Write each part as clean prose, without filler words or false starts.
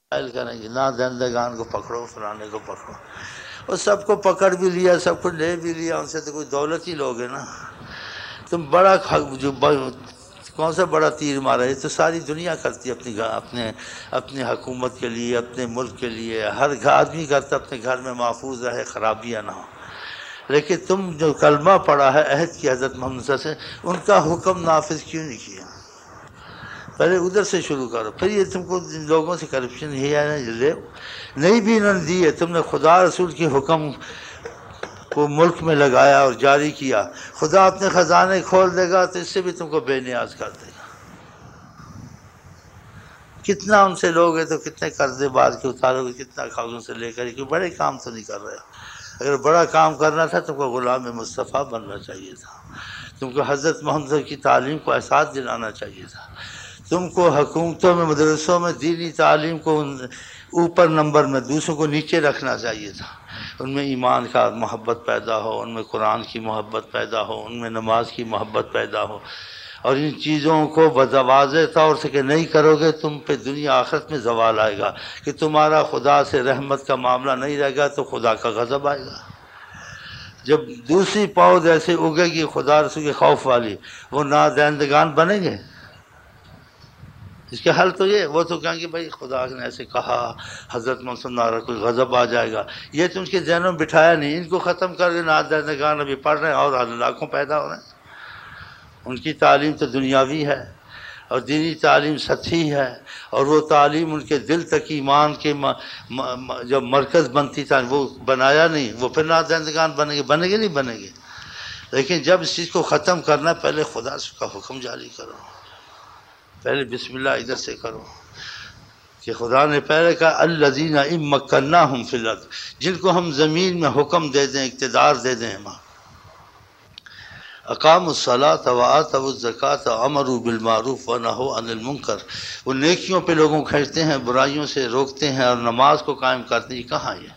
کریں گے نادندگان کو پکڑو، فلانے کو پکڑو، اور سب کو پکڑ بھی لیا، سب کو لے بھی لیا، ان سے تو کوئی دولت ہی لوگے نا۔ تم بڑا کون سا بڑا تیر مارا؟ یہ تو ساری دنیا کرتی ہے اپنی حکومت کے لیے، اپنے ملک کے لیے، ہر آدمی کرتا اپنے گھر میں محفوظ رہے، خرابیاں نہ ہو۔ لیکن تم جو کلمہ پڑھا ہے عہد کی حضرت محمد صلی اللہ علیہ وسلم، ان کا حکم نافذ کیوں نہیں کیا؟ پہلے ادھر سے شروع کرو، پھر یہ تم کو لوگوں سے کرپشن ہی ہے لے نہیں بھی انہوں نے دی ہے، تم نے خدا رسول کی حکم کو ملک میں لگایا اور جاری کیا، خدا اپنے خزانے کھول دے گا تو اس سے بھی تم کو بے نیاز کر دے گا۔ کتنا ان سے لوگ ہیں تو کتنے قرضے بعد کے اتارو گے، کتنا کاغذوں سے لے کر، کیونکہ بڑے کام تو نہیں کر رہے ہو۔ اگر بڑا کام کرنا تھا تم کو غلام مصطفیٰ بننا چاہیے تھا، تم کو حضرت محمد کی تعلیم کو احساس دلانا چاہیے تھا، تم کو حکومتوں میں، مدرسوں میں دینی تعلیم کو اوپر نمبر میں، دوسروں کو نیچے رکھنا چاہیے تھا، ان میں ایمان کا محبت پیدا ہو، ان میں قرآن کی محبت پیدا ہو، ان میں نماز کی محبت پیدا ہو، اور ان چیزوں کو واضح طور سے کہ نہیں کرو گے تم پہ دنیا آخرت میں زوال آئے گا، کہ تمہارا خدا سے رحمت کا معاملہ نہیں رہے گا تو خدا کا غضب آئے گا۔ جب دوسری پود ایسے اگے گی خدا رسول کے خوف والی، وہ نادندگان بنیں گے؟ اس کے حل تو یہ، وہ تو کہیں گے بھائی خدا نے ایسے کہا، حضرت محمد صلی اللہ علیہ وسلم کوئی غضب آ جائے گا، یہ تو ان کے ذہنوں میں بٹھایا نہیں، ان کو ختم کر کے نادندگان ابھی پڑھ رہے ہیں اور لاکھوں پیدا ہو رہے ہیں۔ ان کی تعلیم تو دنیاوی ہے اور دینی تعلیم سطحی ہے، اور وہ تعلیم ان کے دل تک ایمان کے جب مرکز بنتی تھا وہ بنایا نہیں، وہ پھر نادندگان بنے گے نہیں بنے گے۔ لیکن جب اس چیز کو ختم کرنا پہلے خدا کا حکم جاری کرو، پہلے بسم اللہ ادھر سے کرو، کہ خدا نے پہلے کہا الذین ان مکناہم فی الارض، جن کو ہم زمین میں حکم دے دیں، اقتدار دے دیں، اقاموا الصلاۃ وآتوا الزکوٰۃ وامروا بالمعروف ونہوا عن المنکر، وہ نیکیوں پہ لوگوں کو کھینچتے ہیں، برائیوں سے روکتے ہیں اور نماز کو قائم کرتے ہیں۔ کہاں یہ؟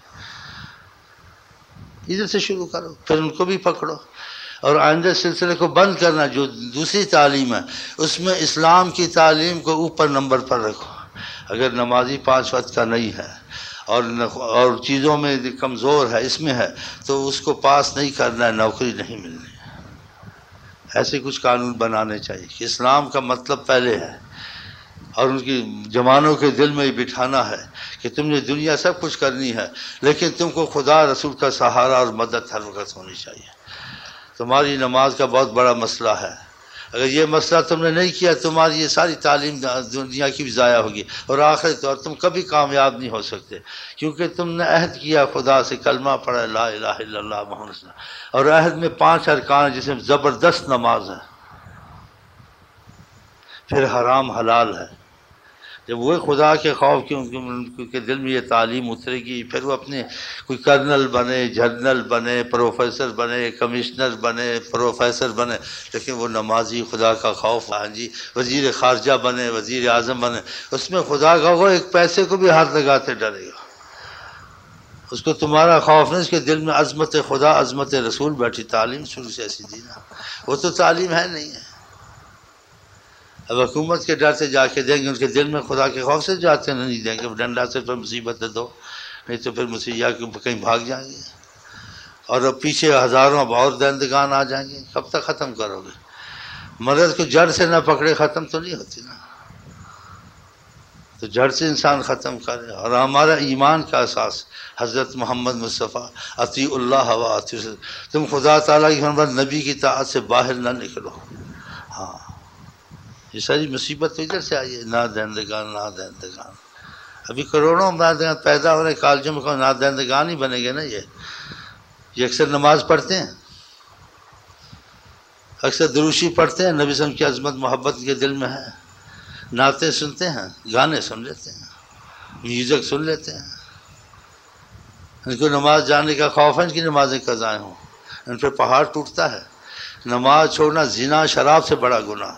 ادھر سے شروع کرو، پھر ان کو بھی پکڑو، اور آئندہ سلسلے کو بند کرنا۔ جو دوسری تعلیم ہے اس میں اسلام کی تعلیم کو اوپر نمبر پر رکھو۔ اگر نمازی 5 وقت کا نہیں ہے اور چیزوں میں کمزور ہے، اس میں ہے، تو اس کو پاس نہیں کرنا ہے، نوکری نہیں ملنی۔ ایسے کچھ قانون بنانے چاہیے کہ اسلام کا مطلب پہلے ہے، اور ان کی جوانوں کے دل میں یہ بٹھانا ہے کہ تم نے دنیا سب کچھ کرنی ہے، لیکن تم کو خدا رسول کا سہارا اور مدد ہر وقت ہونی چاہیے۔ تمہاری نماز کا بہت بڑا مسئلہ ہے، اگر یہ مسئلہ تم نے نہیں کیا تمہاری یہ ساری تعلیم دنیا کی بھی ضائع ہوگی، اور آخرت، اور تم کبھی کامیاب نہیں ہو سکتے، کیونکہ تم نے عہد کیا خدا سے، کلمہ پڑھا لا الہ الا اللہ محمد رسول اللہ، اور عہد میں 5 ارکان ہیں جس میں زبردست نماز ہے، پھر حرام حلال ہے۔ جب وہ خدا کے خوف کے دل میں یہ تعلیم اترے گی، پھر وہ اپنے کوئی کرنل بنے، جنرل بنے، پروفیسر بنے، کمشنر بنے، پروفیسر بنے، لیکن وہ نمازی خدا کا خوف، ہاں جی، وزیر خارجہ بنے، وزیر اعظم بنے، اس میں خدا کا وہ ایک پیسے کو بھی ہاتھ لگاتے ڈرے گا، اس کو تمہارا خوف نہیں، اس کے دل میں عظمت خدا، عظمت رسول بیٹھی۔ تعلیم شروع سے ایسی دی نا، وہ تو تعلیم ہے نہیں ہے۔ اب حکومت کے ڈر سے جا کے دیں گے، ان کے دل میں خدا کے خوف سے جاتے نہیں دیں گے، ڈنڈا سے پھر مصیبت دو، نہیں تو پھر مصیبت کہیں بھاگ جائیں گے، اور اب پیچھے ہزاروں اور دندگان آ جائیں گے۔ کب تک ختم کرو گے؟ مرض کو جڑ سے نہ پکڑے ختم تو نہیں ہوتی نا، تو جڑ سے انسان ختم کرے۔ اور ہمارا ایمان کا اساس حضرت محمد مصطفیٰ، اطیعوا اللہ و اطیعوا، تم خدا تعالیٰ کی فرمان نبی کی طاعت سے باہر نہ نکلو۔ ہاں، یہ ساری مصیبت تو ادھر سے آئی ہے، نادندگان۔ ابھی کروڑوں نادندگان پیدا ہو رہے کالجوں میں، نادندگان ہی بنے گے نا۔ یہ اکثر نماز پڑھتے ہیں، اکثر دروشی پڑھتے ہیں، نبی صلی اللہ علیہ وسلم کی عظمت محبت کے دل میں ہے، نعتیں سنتے ہیں، گانے سن لیتے ہیں، میوزک سن لیتے ہیں، ان کو نماز جانے کا خوف ہے، ان کی نمازیں قضائیں ہوں، ان پہ پہاڑ ٹوٹتا ہے۔ نماز چھوڑنا زنا، شراب سے بڑا گناہ،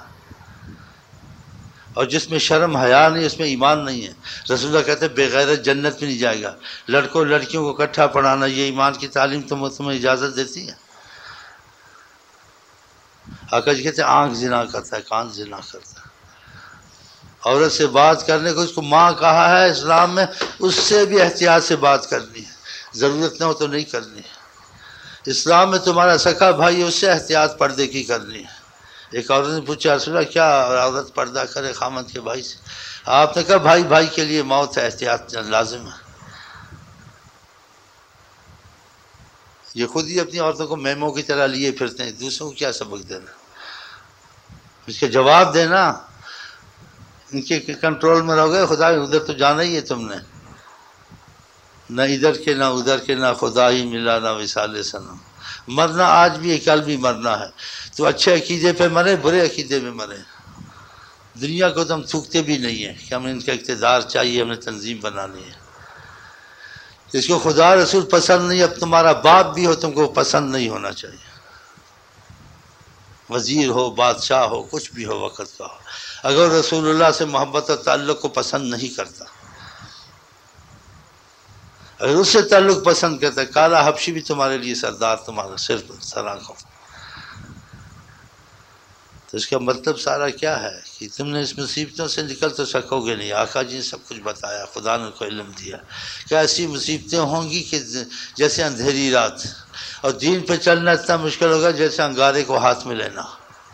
اور جس میں شرم حیا نہیں اس میں ایمان نہیں ہے۔ رسول اللہ کہتے ہیں بغیرت جنت میں نہیں جائے گا۔ لڑکوں لڑکیوں کو اکٹھا پڑھانا، یہ ایمان کی تعلیم تمہیں اجازت دیتی ہے؟ آقا جی کہتے ہیں آنکھ زنا کرتا ہے، کان زنا کرتا ہے، عورت سے بات کرنے کو اس کو ماں کہا ہے اسلام میں، اس سے بھی احتیاط سے بات کرنی ہے، ضرورت نہ ہو تو نہیں کرنی ہے۔ اسلام میں تمہارا سکا بھائی ہے، اس سے احتیاط پردے کی کرنی ہے۔ ایک عورت نے پوچھا رسول اللہ کیا عورت پردہ کرے خامند کے بھائی سے؟ آپ نے کہا بھائی بھائی کے لیے موت ہے، احتیاط لازم ہے۔ یہ خود ہی اپنی عورتوں کو میموں کی طرح لیے پھرتے ہیں، دوسروں کو کیا سبق دینا، اس کے جواب دینا۔ ان کے کنٹرول میں رہو گے، خدا ادھر تو جانا ہی ہے تم نے، نہ ادھر کے نہ ادھر کے، نہ خدا ہی ملا نہ وصال صنم۔ مرنا آج بھی ہے، کل بھی مرنا ہے، تو اچھے عقیدے پہ مرے برے عقیدے میں مرے۔ دنیا کو تو ہم تھوکتے بھی نہیں ہیں کہ ہمیں ان کا اقتدار چاہیے، ہمیں تنظیم بنانی ہے۔ اس کو خدا رسول پسند نہیں، اب تمہارا باپ بھی ہو تم کو پسند نہیں ہونا چاہیے، وزیر ہو بادشاہ ہو کچھ بھی ہو وقت کا ہو، اگر رسول اللہ سے محبت اور تعلق کو پسند نہیں کرتا، اگر اس سے تعلق پسند کرتا ہے، کالا حبشی بھی تمہارے لیے سردار تمہارا صرف سرآنکھوں۔ تو اس کا مطلب سارا کیا ہے کہ تم نے اس مصیبتوں سے نکل تو سکو گے نہیں۔ آقا جی نے سب کچھ بتایا، خدا نے کو علم دیا کہ ایسی مصیبتیں ہوں گی کہ جیسے اندھیری رات، اور دین پہ چلنا اتنا مشکل ہوگا جیسے انگارے کو ہاتھ میں لینا۔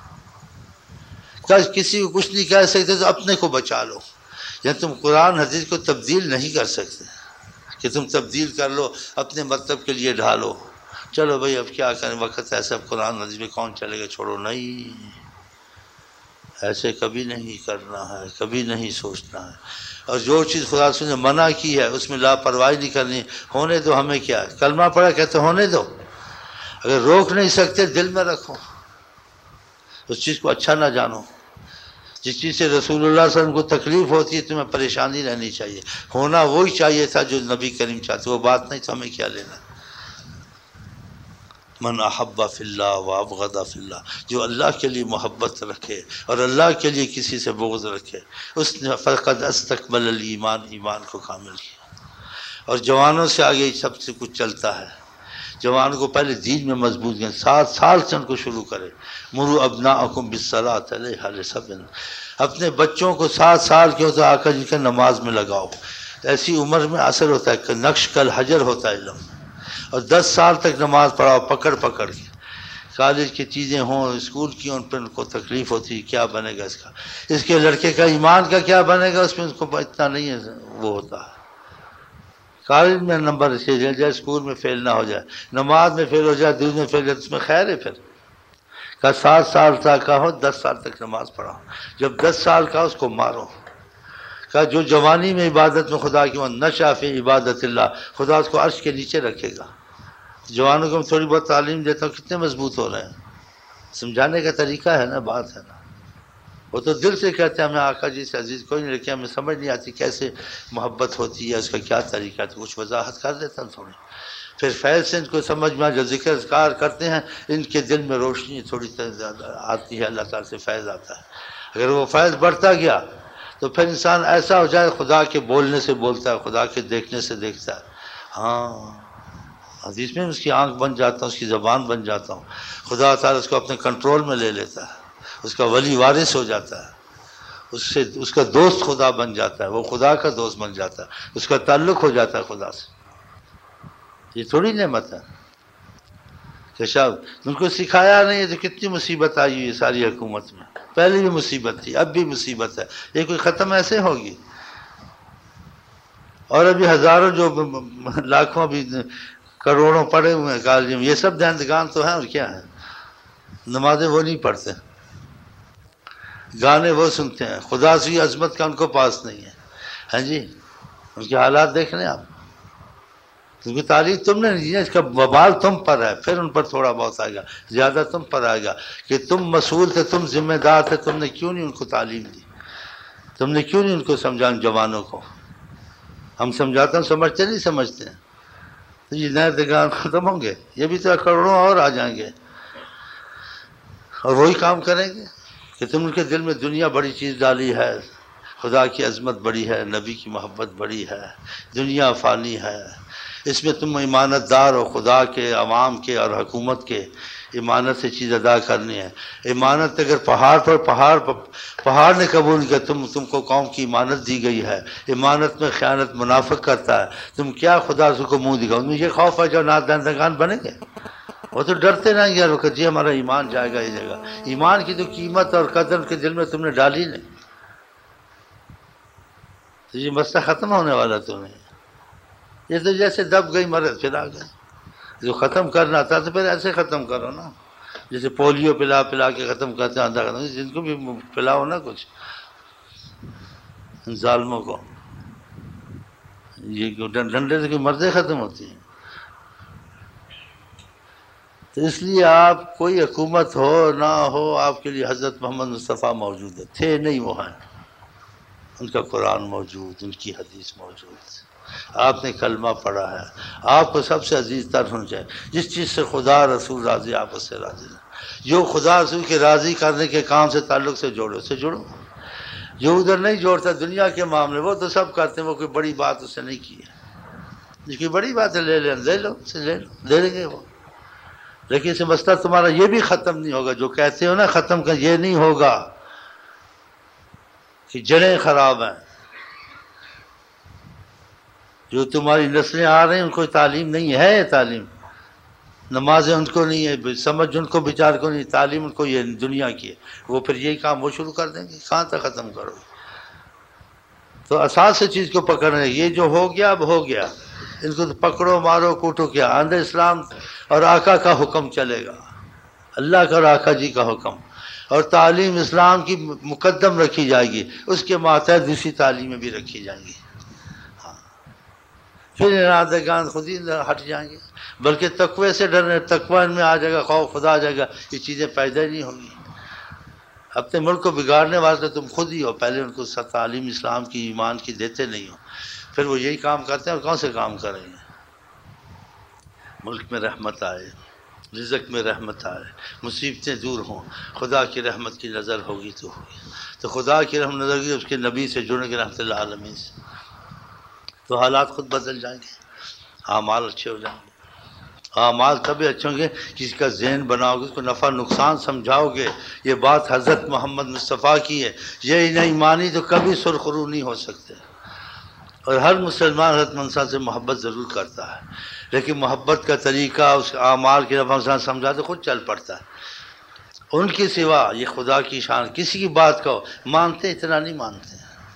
کسی کو کچھ نہیں کہہ سکتے تو اپنے کو بچا لو، یا تم قرآن حدیث کو تبدیل نہیں کر سکتے کہ تم تبدیل کر لو اپنے مطلب کے لیے ڈھالو، چلو بھائی اب کیا کریں وقت ایسا، قرآن حدیث میں کون چلے گا، چھوڑو۔ نہیں، ایسے کبھی نہیں کرنا ہے، کبھی نہیں سوچنا ہے۔ اور جو چیز خدا رسول نے منع کی ہے اس میں لاپرواہی نہیں کرنی، ہونے دو، ہمیں کیا ہے، کلمہ پڑھا کہتے ہونے دو، اگر روک نہیں سکتے دل میں رکھو، اس چیز کو اچھا نہ جانو۔ جس چیز سے رسول اللہ صلی اللہ علیہ وسلم کو تکلیف ہوتی ہے تمہیں پریشانی رہنی چاہیے، ہونا وہی چاہیے تھا جو نبی کریم چاہتے، وہ بات نہیں تو ہمیں کیا لینا۔ من احب فی اللہ و ابغض فی اللہ، جو اللہ کے لیے محبت رکھے اور اللہ کے لیے کسی سے بغض رکھے، اس نے فقد استکمل الایمان، ایمان کو کامل کیا۔ اور جوانوں سے آگے سب سے کچھ چلتا ہے، جوانوں کو پہلے دین میں مضبوط کریں، 7 سال سے ان کو شروع کرے۔ مروا ابناءکم بالصلاۃ علیہا لسبع، اپنے بچوں کو 7 سال کے ہوتا آقا جی کے نماز میں لگاؤ، ایسی عمر میں اثر ہوتا ہے کہ نقش کل حجر ہوتا ہے علم، اور 10 سال تک نماز پڑھاؤ پکڑ پکڑ کے۔ کالج کی چیزیں ہوں، اسکول کی ان پہ ان کو تکلیف ہوتی ہے، کیا بنے گا اس کا، اس کے لڑکے کا ایمان کا کیا بنے گا، اس میں ان کو اتنا نہیں ہے وہ ہوتا ہے۔ کالج میں نمبر سے جائے جائے، اسکول میں فیل نہ ہو جائے، نماز میں فیل ہو جائے، دین میں فیل ہو جائے، اس میں خیر ہے پھر۔ کہ 7 سال تک کا ہو، 10 سال تک نماز پڑھاؤ، جب 10 سال کا اس کو مارو۔ کہ جو جوانی میں عبادت میں خدا کی نشأ فی عبادت اللہ، خدا اس کو عرش کے نیچے رکھے گا۔ جوانوں کو میں تھوڑی بہت تعلیم دیتا ہوں، کتنے مضبوط ہو رہے ہیں، سمجھانے کا طریقہ ہے نا، بات ہے نا۔ وہ تو دل سے کہتے ہیں ہمیں آقا جی سے عزیز کوئی نہیں، لیکن ہمیں سمجھ نہیں آتی کیسے محبت ہوتی ہے، اس کا کیا طریقہ ہے، تو کچھ وضاحت کر دیتا ہوں تھوڑی، پھر فیض سے ان کو سمجھ میں جو ذکر اذکار کرتے ہیں ان کے دل میں روشنی تھوڑی زیادہ آتی ہے، اللہ تعالیٰ سے فیض آتا ہے۔ اگر وہ فیض بڑھتا گیا تو پھر انسان ایسا ہو جائے خدا کے بولنے سے بولتا ہے، خدا کے دیکھنے سے دیکھتا ہے۔ ہاں، حدیث میں اس کی آنکھ بن جاتا ہوں، اس کی زبان بن جاتا ہوں، خدا تعالیٰ اس کو اپنے کنٹرول میں لے لیتا ہے، اس کا ولی وارث ہو جاتا ہے، اس کا دوست خدا بن جاتا ہے، وہ خدا کا دوست بن جاتا ہے، اس کا تعلق ہو جاتا ہے خدا سے۔ یہ تھوڑی نعمت ہے کہ شاید ان کو سکھایا نہیں ہے تو کتنی مصیبت آئی ہوئی ہے ساری حکومت میں، پہلے بھی مصیبت تھی اب بھی مصیبت ہے، یہ کوئی ختم ایسے ہوگی؟ اور ابھی ہزاروں جو لاکھوں بھی کروڑوں پڑے ہوئے ہیں کالج میں، یہ سب دہندگان تو ہیں، اور کیا ہے، نمازیں وہ نہیں پڑھتے، گانے وہ سنتے ہیں، خدا سے عظمت کا ان کو پاس نہیں ہے۔ ہاں جی، ان کے حالات دیکھ لیں آپ، کیونکہ تعریف تم نے نہیں دی، اس کا وبال تم پر ہے، پھر ان پر تھوڑا بہت آئے گا، زیادہ تم پر آئے گا کہ تم مسئول تھے، تم ذمہ دار تھے، تم نے کیوں نہیں ان کو تعلیم دی، تم نے کیوں نہیں ان کو سمجھا، جوانوں کو۔ ہم سمجھاتے ہیں، سمجھتے نہیں سمجھتے ہیں، تو یہ نئے دگان ختم ہوں گے، یہ بھی تو کروڑوں اور آ جائیں گے، اور وہی کام کریں گے کہ تم ان کے دل میں دنیا بڑی چیز ڈالی ہے، خدا کی عظمت بڑی ہے، نبی کی محبت بڑی ہے، دنیا فانی ہے، اس میں تم امانت دار ہو خدا کے، عوام کے اور حکومت کے، امانت سے چیز ادا کرنی ہے۔ امانت اگر پہاڑ نے قبول کیا، تم کو قوم کی امانت دی گئی ہے، امانت میں خیانت منافق کرتا ہے، تم کیا خدا سے کو منہ دکھاؤ؟ مجھے خوف ہے جو نادندگان بنے گے، وہ تو ڈرتے رہیں گے کہ جی ہمارا ایمان جائے گا یہ جائے گا۔ ایمان کی تو قیمت اور قدر کے دل میں تم نے ڈالی نہیں، تو یہ مسئلہ ختم ہونے والا تمہیں۔ یہ تو جیسے دب گئی مرض پھر آ گئے، جو ختم کرنا تھا تو پھر ایسے ختم کرو نا، جیسے پولیو پلا کے ختم کرتے ہیں، جن کو بھی پلاؤ نا کچھ ان ظالموں کو، یہ ڈنڈے سے کوئی مرضیں ختم ہوتی ہیں۔ تو اس لیے آپ کوئی حکومت ہو نہ ہو، آپ کے لیے حضرت محمد مصطفیٰ موجود ہے، تھے نہیں وہ ہیں، ان کا قرآن موجود، ان کی حدیث موجود، آپ نے کلمہ پڑھا ہے، آپ کو سب سے عزیز تر ہونا چاہیے۔ جس چیز سے خدا رسول راضی، آپ اس سے راضی ہیں۔ جو خدا رسول کے راضی کرنے کے کام سے تعلق سے جوڑو، اس سے جوڑو۔ جو ادھر نہیں جوڑتا دنیا کے معاملے، وہ تو سب کرتے ہیں، وہ کوئی بڑی بات اس سے نہیں کی ہے، جس کی بڑی بات ہے لے لو اسے لے لیں گے وہ، لیکن اسے مسئلہ تمہارا یہ بھی ختم نہیں ہوگا۔ جو کہتے ہو نا ختم کر، یہ نہیں ہوگا کہ جڑیں خراب ہیں، جو تمہاری نسلیں آ رہی ہیں ان کو تعلیم نہیں ہے، تعلیم نمازیں ان کو نہیں ہے، سمجھ ان کو بیچار کو نہیں، تعلیم ان کو یہ دنیا کی ہے، وہ پھر یہی کام وہ شروع کر دیں گے، کہاں تک ختم کرو گے؟ تو اساس سے چیز کو پکڑنا ہے، یہ جو ہو گیا اب ہو گیا، ان کو تو پکڑو مارو کوٹو کیا، آندھے اسلام اور آقا کا حکم چلے گا، اللہ کا اور آقا جی کا حکم، اور تعلیم اسلام کی مقدم رکھی جائے گی، اس کے ماتحت دوسری تعلیمیں بھی رکھی جائیں گی، پھر ارادگان خود ہی ہٹ جائیں گے، بلکہ تقوی سے ڈرنے، تقوی ان میں آ جائے گا، خوف خدا آ جائے گا، یہ چیزیں پیدا ہی نہیں ہوں گی۔ اپنے ملک کو بگاڑنے والے تم خود ہی ہو، پہلے ان کو تعلیم اسلام کی، ایمان کی دیتے نہیں ہو، پھر وہ یہی کام کرتے ہیں، اور کون سے کام کریں گے؟ ملک میں رحمت آئے، رزق میں رحمت آئے، مصیبتیں دور ہوں، خدا کی رحمت کی نظر ہوگی تو ہوگی، تو خدا کی رحمت نظر ہوگی، اس کے نبی سے جڑیں گے، رحمت اللہ عالمین سے، تو حالات خود بدل جائیں گے، اعمال اچھے ہو جائیں گے۔ اعمال تبھی اچھے ہوں گے کسی کا ذہن بناؤ گے، اس کو نفع نقصان سمجھاؤ گے، یہ بات حضرت محمد مصطفیٰ کی ہے، یہ نہیں مانی تو کبھی سرخرو نہیں ہو سکتے۔ اور ہر مسلمان حضرت محمد سے محبت ضرور کرتا ہے، لیکن محبت کا طریقہ اس اعمال کی نفع نقصان سمجھا تو خود چل پڑتا ہے، ان کی سوا یہ خدا کی شان، کسی کی بات کہو مانتے، اتنا نہیں مانتے۔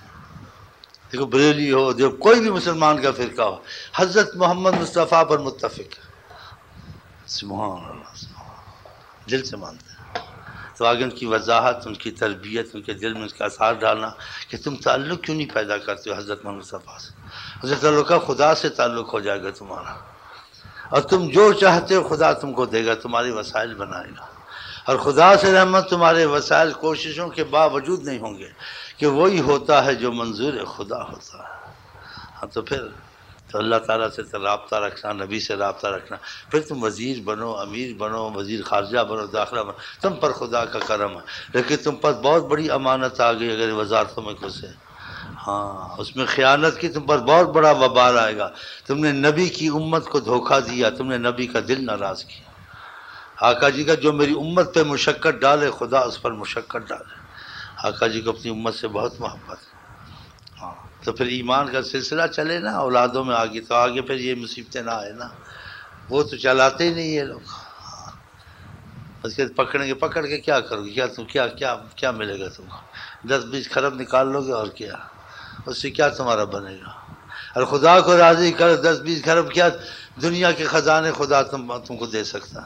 دیکھو بریلی ہو، جو کوئی بھی مسلمان کا فرقہ ہو، حضرت محمد مصطفیٰ پر متفق ہے، سبحان اللہ، دل سے مانتے ہیں۔ تو آگے ان کی وضاحت، ان کی تربیت، ان کے دل میں اس کا اثار ڈالنا کہ تم تعلق کیوں نہیں پیدا کرتے ہو حضرت محمد مصطفیٰ سے، حضرت تعلق کا خدا سے تعلق ہو جائے گا تمہارا، اور تم جو چاہتے ہو خدا تم کو دے گا، تمہاری وسائل بنائے گا، اور خدا سے رحمت تمہارے وسائل کوششوں کے باوجود نہیں ہوں گے، کہ وہی ہوتا ہے جو منظور خدا ہوتا ہے۔ ہاں تو پھر تو اللہ تعالیٰ سے رابطہ رکھنا، نبی سے رابطہ رکھنا، پھر تم وزیر بنو، امیر بنو، وزیر خارجہ بنو، داخلہ بنو، تم پر خدا کا کرم ہے، لیکن تم پر بہت بڑی امانت آ گئی اگر وزارتوں میں گھسے، ہاں اس میں خیانت کی، تم پر بہت بڑا وبال آئے گا، تم نے نبی کی امت کو دھوکہ دیا، تم نے نبی کا دل ناراض کیا۔ آقا جی کا جو میری امت پہ مشقت ڈالے، خدا اس پر مشقت ڈالے، آقا جی کو اپنی امت سے بہت محبت ہے، ہاں تو پھر ایمان کا سلسلہ چلے نا اولادوں میں آگے، تو آگے پھر یہ مصیبتیں نہ آئے نا، وہ تو چلاتے ہی نہیں یہ لوگ، اس کے پکڑیں گے، پکڑ کے کیا کرو گے، کیا تم کیا ملے گا تم کو؟ 10-20 خرب نکال لو گے، اور کیا اس سے کیا تمہارا بنے گا؟ اور خدا کو راضی کر، 10-20 خرب کیا دنیا کے خزانے خدا تم کو دے سکتا،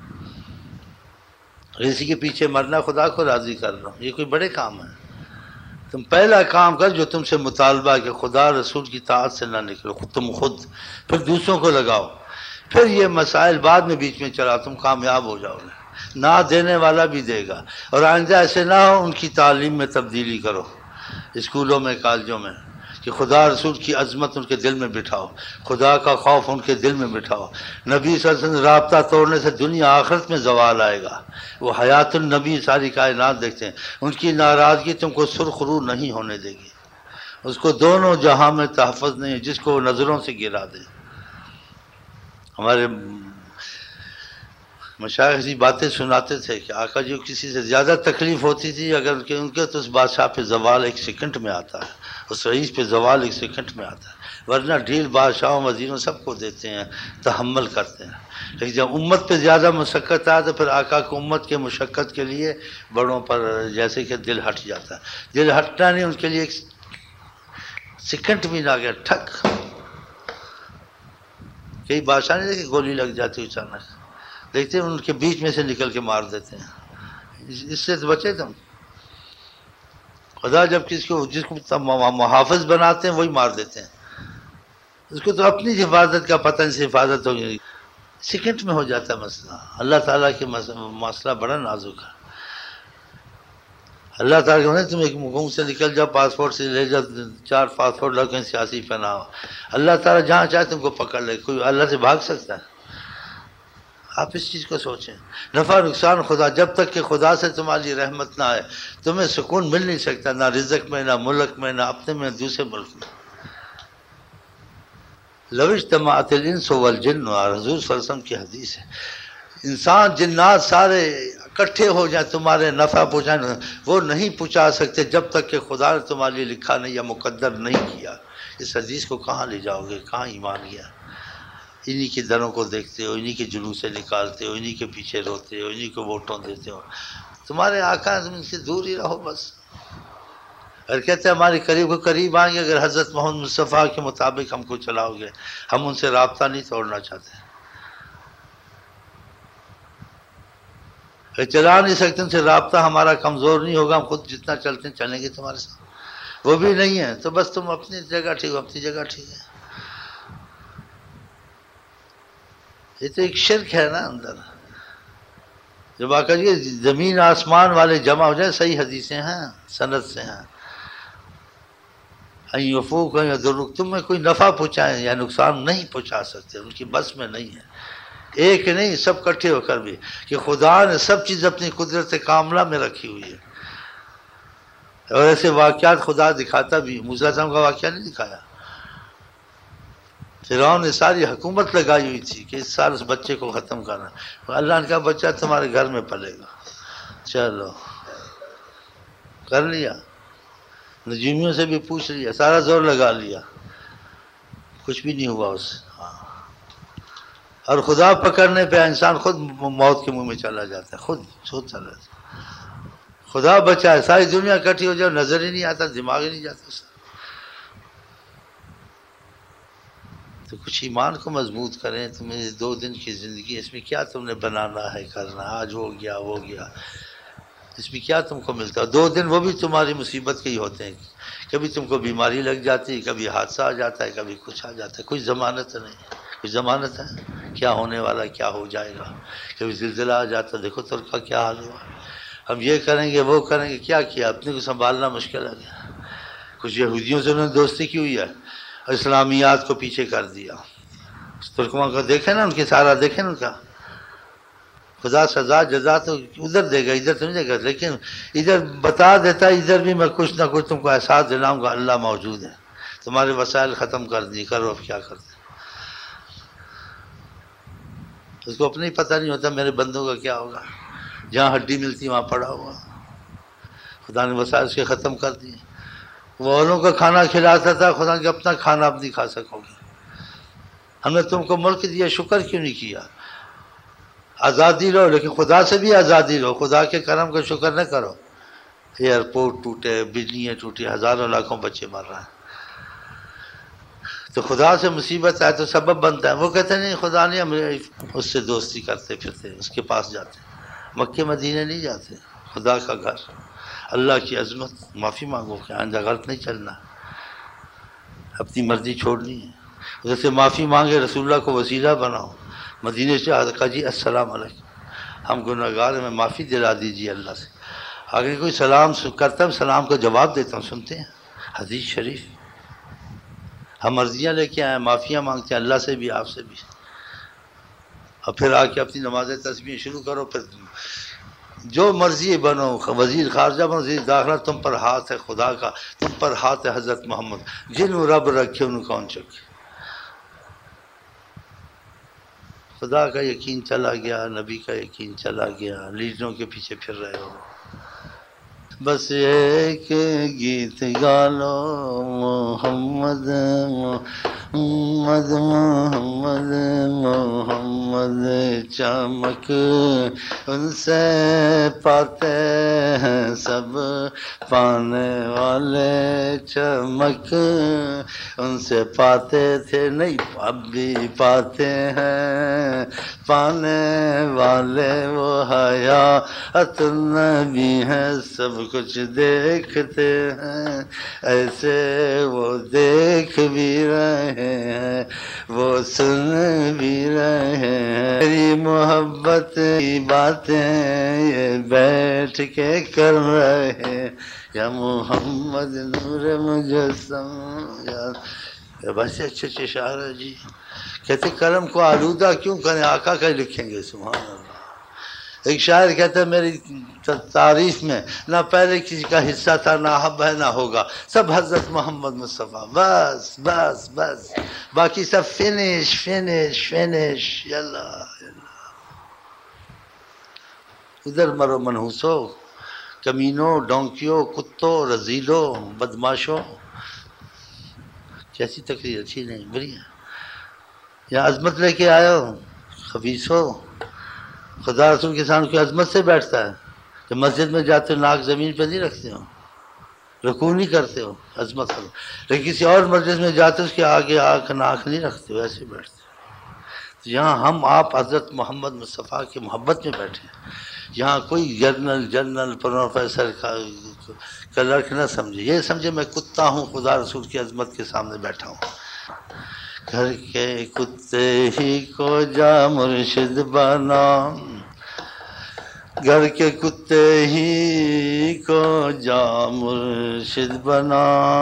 اسی کے پیچھے مرنا خدا کو راضی کرنا، یہ کوئی بڑے کام ہے؟ تم پہلا کام کر جو تم سے مطالبہ ہے کہ خدا رسول کی طاعت سے نہ نکلو، تم خود، پھر دوسروں کو لگاؤ، پھر یہ مسائل بعد میں بیچ میں چلا، تم کامیاب ہو جاؤ گے، نہ دینے والا بھی دے گا۔ اور آئندہ ایسے نہ ہو، ان کی تعلیم میں تبدیلی کرو، اسکولوں میں، کالجوں میں، کہ خدا رسول کی عظمت ان کے دل میں بٹھاؤ، خدا کا خوف ان کے دل میں بٹھاؤ۔ نبی صلی اللہ علیہ وسلم رابطہ توڑنے سے دنیا آخرت میں زوال آئے گا، وہ حیات النبی ساری کائنات دیکھتے ہیں، ان کی ناراضگی تم کو سرخرو نہیں ہونے دے گی، اس کو دونوں جہاں میں تحفظ نہیں ہے، جس کو وہ نظروں سے گرا دے، ہمارے مشائخ ایسی باتیں سناتے تھے کہ آقا جو کسی سے زیادہ تکلیف ہوتی تھی اگر ان کے تو اس بادشاہ پہ زوال ایک سیکنڈ میں آتا ہے، اس رئیس پہ زوال ایک سیکنڈ میں آتا ہے، ورنہ ڈھیل بادشاہوں وزیروں سب کو دیتے ہیں، تحمل کرتے ہیں۔ لیکن جب امت پہ زیادہ مشقت آئے تو پھر آقا کو امت کے مشقت کے لیے بڑوں پر جیسے کہ دل ہٹ جاتا ہے، دل ہٹنا نہیں، ان کے لیے ایک سیکنڈ بھی نہ گیا، ٹھک۔ کئی بادشاہ نہیں دیکھے گولی لگ جاتی اچانک، دیکھتے ہیں ان کے بیچ میں سے نکل کے مار دیتے ہیں، اس سے تو بچے تم۔ خدا جب جس کو محافظ بناتے ہیں وہی مار دیتے ہیں، اس کو تو اپنی حفاظت کا پتہ نہیں سے حفاظت ہوگی، سیکنڈ میں ہو جاتا ہے مسئلہ۔ اللہ تعالیٰ کے مسئلہ بڑا نازک ہے۔ اللہ تعالیٰ کہ تم ایک مقام سے نکل جاؤ، پاسپورٹ سے لے جاؤ، 4 پاسپورٹ لاؤ، کہیں سیاسی پناہ ہو، اللہ تعالیٰ جہاں چاہے تم کو پکڑ لے، کوئی اللہ سے بھاگ سکتا ہے؟ آپ اس چیز کو سوچیں، نفع نقصان خدا، جب تک کہ خدا سے تمہاری رحمت نہ آئے تمہیں سکون مل نہیں سکتا، نہ رزق میں، نہ ملک میں، نہ اپنے میں، دوسرے ملک میں۔ لو اجتمعت الانس والجن، حضور صلی اللہ علیہ وسلم کی حدیث ہے، انسان جنات سارے اکٹھے ہو جائیں تمہارے نفع پہنچائیں، وہ نہیں پہنچا سکتے جب تک کہ خدا نے تمہارے لیے لکھا نہیں یا مقدر نہیں کیا۔ اس حدیث کو کہاں لے جاؤ گے، کہاں ایمان گیا؟ انہی کے دروں کو دیکھتے ہو، انہی کے جلوس سے نکالتے ہو، انہی کے پیچھے روتے ہو، انہی کو ووٹوں دیتے ہو۔ تمہارے آقا ہیں، تم ان سے دور ہی رہو بس۔ اور کہتے ہیں ہمارے قریب کو قریب آئیں گے اگر حضرت محمد مصطفیٰ کے مطابق ہم کو چلاؤ گے، ہم ان سے رابطہ نہیں توڑنا چاہتے، چلا نہیں سکتے، ان سے رابطہ ہمارا کمزور نہیں ہوگا، ہم خود جتنا چلتے ہیں چلیں گے تمہارے ساتھ، وہ بھی نہیں ہے تو بس تم اپنی جگہ ٹھیک ہو، اپنی جگہ ٹھیک ہے۔ یہ تو ایک شرک ہے نا اندر۔ جب آقا جی زمین آسمان والے جمع ہو جائیں، صحیح حدیثیں ہیں، سند سے ہیں، یفوق یا ضرور، تم میں کوئی نفع پہنچائیں یا نقصان نہیں پہنچا سکتے، ان کی بس میں نہیں ہے، ایک نہیں سب کٹھے ہو کر بھی، کہ خدا نے سب چیز اپنی قدرت کاملہ میں رکھی ہوئی ہے، اور ایسے واقعات خدا دکھاتا بھی۔ موسیٰ علیہ السلام کا واقعہ نہیں دکھایا؟ فرعون نے ساری حکومت لگائی ہوئی تھی کہ اس سال اس بچے کو ختم کرنا، اللہ نے کہا بچہ تمہارے گھر میں پلے گا، چلو کر لیا، نجومیوں سے بھی پوچھ لیا، سارا زور لگا لیا، کچھ بھی نہیں ہوا اس سے۔ اور خدا پکڑنے پہ انسان خود موت کے منہ میں چلا جاتا ہے، خود چلا جاتا ہے۔ خدا بچائے، ساری دنیا اکٹھی ہو جائے، نظر ہی نہیں آتا، دماغ ہی نہیں جاتا اس کا۔ تو کچھ ایمان کو مضبوط کریں، تمہیں 2 دن کی زندگی، اس میں کیا تم نے بنانا ہے کرنا، آج ہو گیا وہ گیا، اس میں کیا تم کو ملتا ہے؟ 2 دن وہ بھی تمہاری مصیبت کے ہی ہوتے ہیں، کبھی تم کو بیماری لگ جاتی ہے، کبھی حادثہ آ جاتا ہے، کبھی کچھ آ جاتا ہے، کوئی ضمانت نہیں، کوئی ضمانت ہے کیا ہونے والا، کیا ہو جائے گا؟ کبھی زلزلہ آ جاتا ہے، دیکھو ترک کا کیا حال ہوا، ہم یہ کریں گے وہ کریں گے، کیا کیا؟ اپنے کو سنبھالنا مشکل ہے گیا۔ کچھ یہودیوں سے انہوں نے دوستی کی ہوئی ہے، اسلامیات کو پیچھے کر دیا، ترکموں کو دیکھیں نا، ان کی سارا دیکھیں نا، ان کا خدا سزا جزا تو ادھر دے گا، ادھر تو نہیں دے گا، لیکن ادھر بتا دیتا ہے، ادھر بھی میں کچھ نہ کچھ تم کو احساس دلاؤں گا، اللہ موجود ہے، تمہارے وسائل ختم کر دی، کرو اب کیا کرتے۔ اس کو اپنا ہی پتہ نہیں ہوتا میرے بندوں کا کیا ہوگا، جہاں ہڈی ملتی وہاں پڑا ہوا، خدا نے وسائل اس کے ختم کر دیے۔ وہ اوروں کا کھانا کھلاتا تھا، خدا نے اپنا کھانا اب نہیں کھا سکو گے، ہم نے تم کو ملک دیا، شکر کیوں نہیں کیا؟ آزادی لو، لیکن خدا سے بھی آزادی لو، خدا کے کرم کا شکر نہ کرو۔ ایئرپورٹ ٹوٹے، بجلیاں ٹوٹی، ہزاروں لاکھوں بچے مر رہے ہیں، تو خدا سے مصیبت آئے تو سبب بنتا ہے۔ وہ کہتے ہیں نہیں خدا نہیں، ہم اس سے دوستی کرتے پھرتے، اس کے پاس جاتے، مکے مدینے نہیں جاتے، خدا کا گھر، اللہ کی عظمت، معافی مانگو کہ آئندہ غلط نہیں چلنا، اپنی مرضی چھوڑنی ہے، جیسے معافی مانگے، رسول اللہ کو وسیلہ بناؤ، مدینے سے کہا جی السلام علیکم، ہم گناہگار ہیں، میں معافی دلا دیجیے اللہ سے۔ اگر کوئی سلام کرتا ہے، سلام کا جواب دیتا ہوں، سنتے ہیں حدیث شریف، ہم عرضیاں لے کے آئے، معافیاں مانگتے ہیں اللہ سے بھی، آپ سے بھی، اور پھر آ کے اپنی نماز تسبیح شروع کرو، پھر جو مرضی بنو، وزیر خارجہ بنو، وزیر داخلہ، تم پر ہاتھ ہے خدا کا، تم پر ہاتھ ہے حضرت محمد، جن رب رکھے ان کون چکے۔ خدا کا یقین چلا گیا، نبی کا یقین چلا گیا، لیڈروں کے پیچھے پھر رہے ہو۔ بس ایک گیت گا لو، محمد محمد محمد محمد، چمک ان سے پاتے ہیں سب پانے والے، چمک ان سے پاتے تھے نہیں اب بھی پاتے ہیں پانے والے، وہ حیات النبی ہیں، سب کچھ دیکھتے ہیں ایسے، وہ دیکھ بھی رہے ہیں وہ سن بھی رہے ہیں، میری محبت کی باتیں یہ بیٹھ کے کر رہے ہیں، یا محمد نور مجسم یا بس اچھے اچھے شاعر ہے جی، کہتے قلم کو آلودہ کیوں کریں، آقا کا لکھیں گے، سبحان اللہ۔ ایک شاعر کہتا ہے میری تعریف میں نہ پہلے کسی کا حصہ تھا، نہ اب ہے نہ ہوگا، سب حضرت محمد مصطفیٰ، بس بس بس، باقی سب فنش فنش فنش، یلا ادھر مرو منحوسو، کمینوں، ڈونکیوں، کتوں، رزیلوں، بدماشوں، کیسی تقریر اچھی نہیں بری ہے، یا عظمت لے کے آئے ہو خبیثو، خدا رسول کے سامنے کوئی عظمت سے بیٹھتا ہے؟ جب مسجد میں جاتے ہو ناک زمین پہ نہیں رکھتے ہو، رکوع نہیں کرتے ہو، عظمت کرو، لیکن کسی اور مجلس میں جاتے ہو اس کے آگے آنکھ ناک نہیں رکھتے ہو، ایسے بیٹھتے ہو۔ تو یہاں ہم آپ حضرت محمد مصطفیٰ کی محبت میں بیٹھے ہیں، یہاں کوئی جنرل پروفیسر کا کلرک نہ سمجھے، یہ سمجھے میں کتا ہوں خدا رسول کی عظمت کے سامنے بیٹھا ہوں۔ گھر کے کتے ہی کو جا مرشد بنا، گھر کے کتے ہی کو جا مرشد بنا،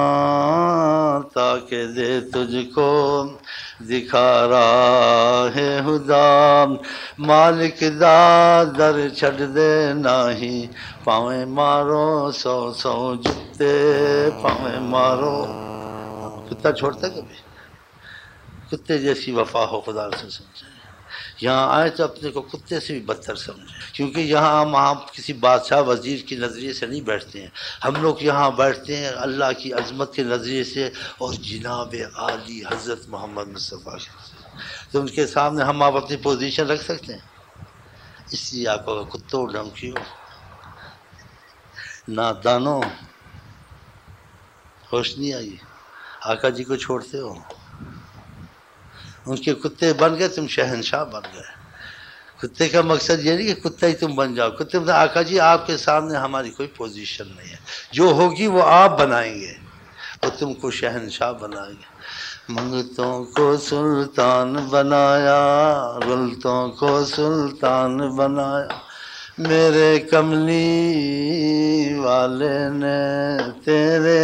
تاکہ دے تجھ کو دکھا راہ خدا، مالک دا در چھڈ دے نہیں، پاویں مارو سو سو جتے، پاویں مارو۔ کتا چھوڑتا کبھی؟ کتے جیسی وفا ہو خدا سے سمجھے، یہاں آئے تو اپنے کو کتے سے بھی بدتر سمجھے، کیونکہ یہاں ہم کسی بادشاہ وزیر کے نظریے سے نہیں بیٹھتے ہیں، ہم لوگ یہاں بیٹھتے ہیں اللہ کی عظمت کے نظریے سے اور جناب عالی حضرت محمد مصطفیٰ کے، تو ان کے سامنے ہم آپ اپنی پوزیشن رکھ سکتے ہیں؟ اس لیے آپ کو کتوں ڈھمکیوں نادانوں ہوش نہیں آئی، آقا جی کو چھوڑتے ہو، ان کے کتے بن گئے، تم شہنشاہ بن گئے۔ کتے کا مقصد یہ نہیں کہ کتا ہی تم بن جاؤ، کتے بن آقا جی آپ کے سامنے ہماری کوئی پوزیشن نہیں ہے، جو ہوگی وہ آپ بنائیں گے، وہ تم کو شہنشاہ بنائیں گے۔ منگتوں کو سلطان بنایا، غلطوں کو سلطان بنایا، میرے کملی والے نے، تیرے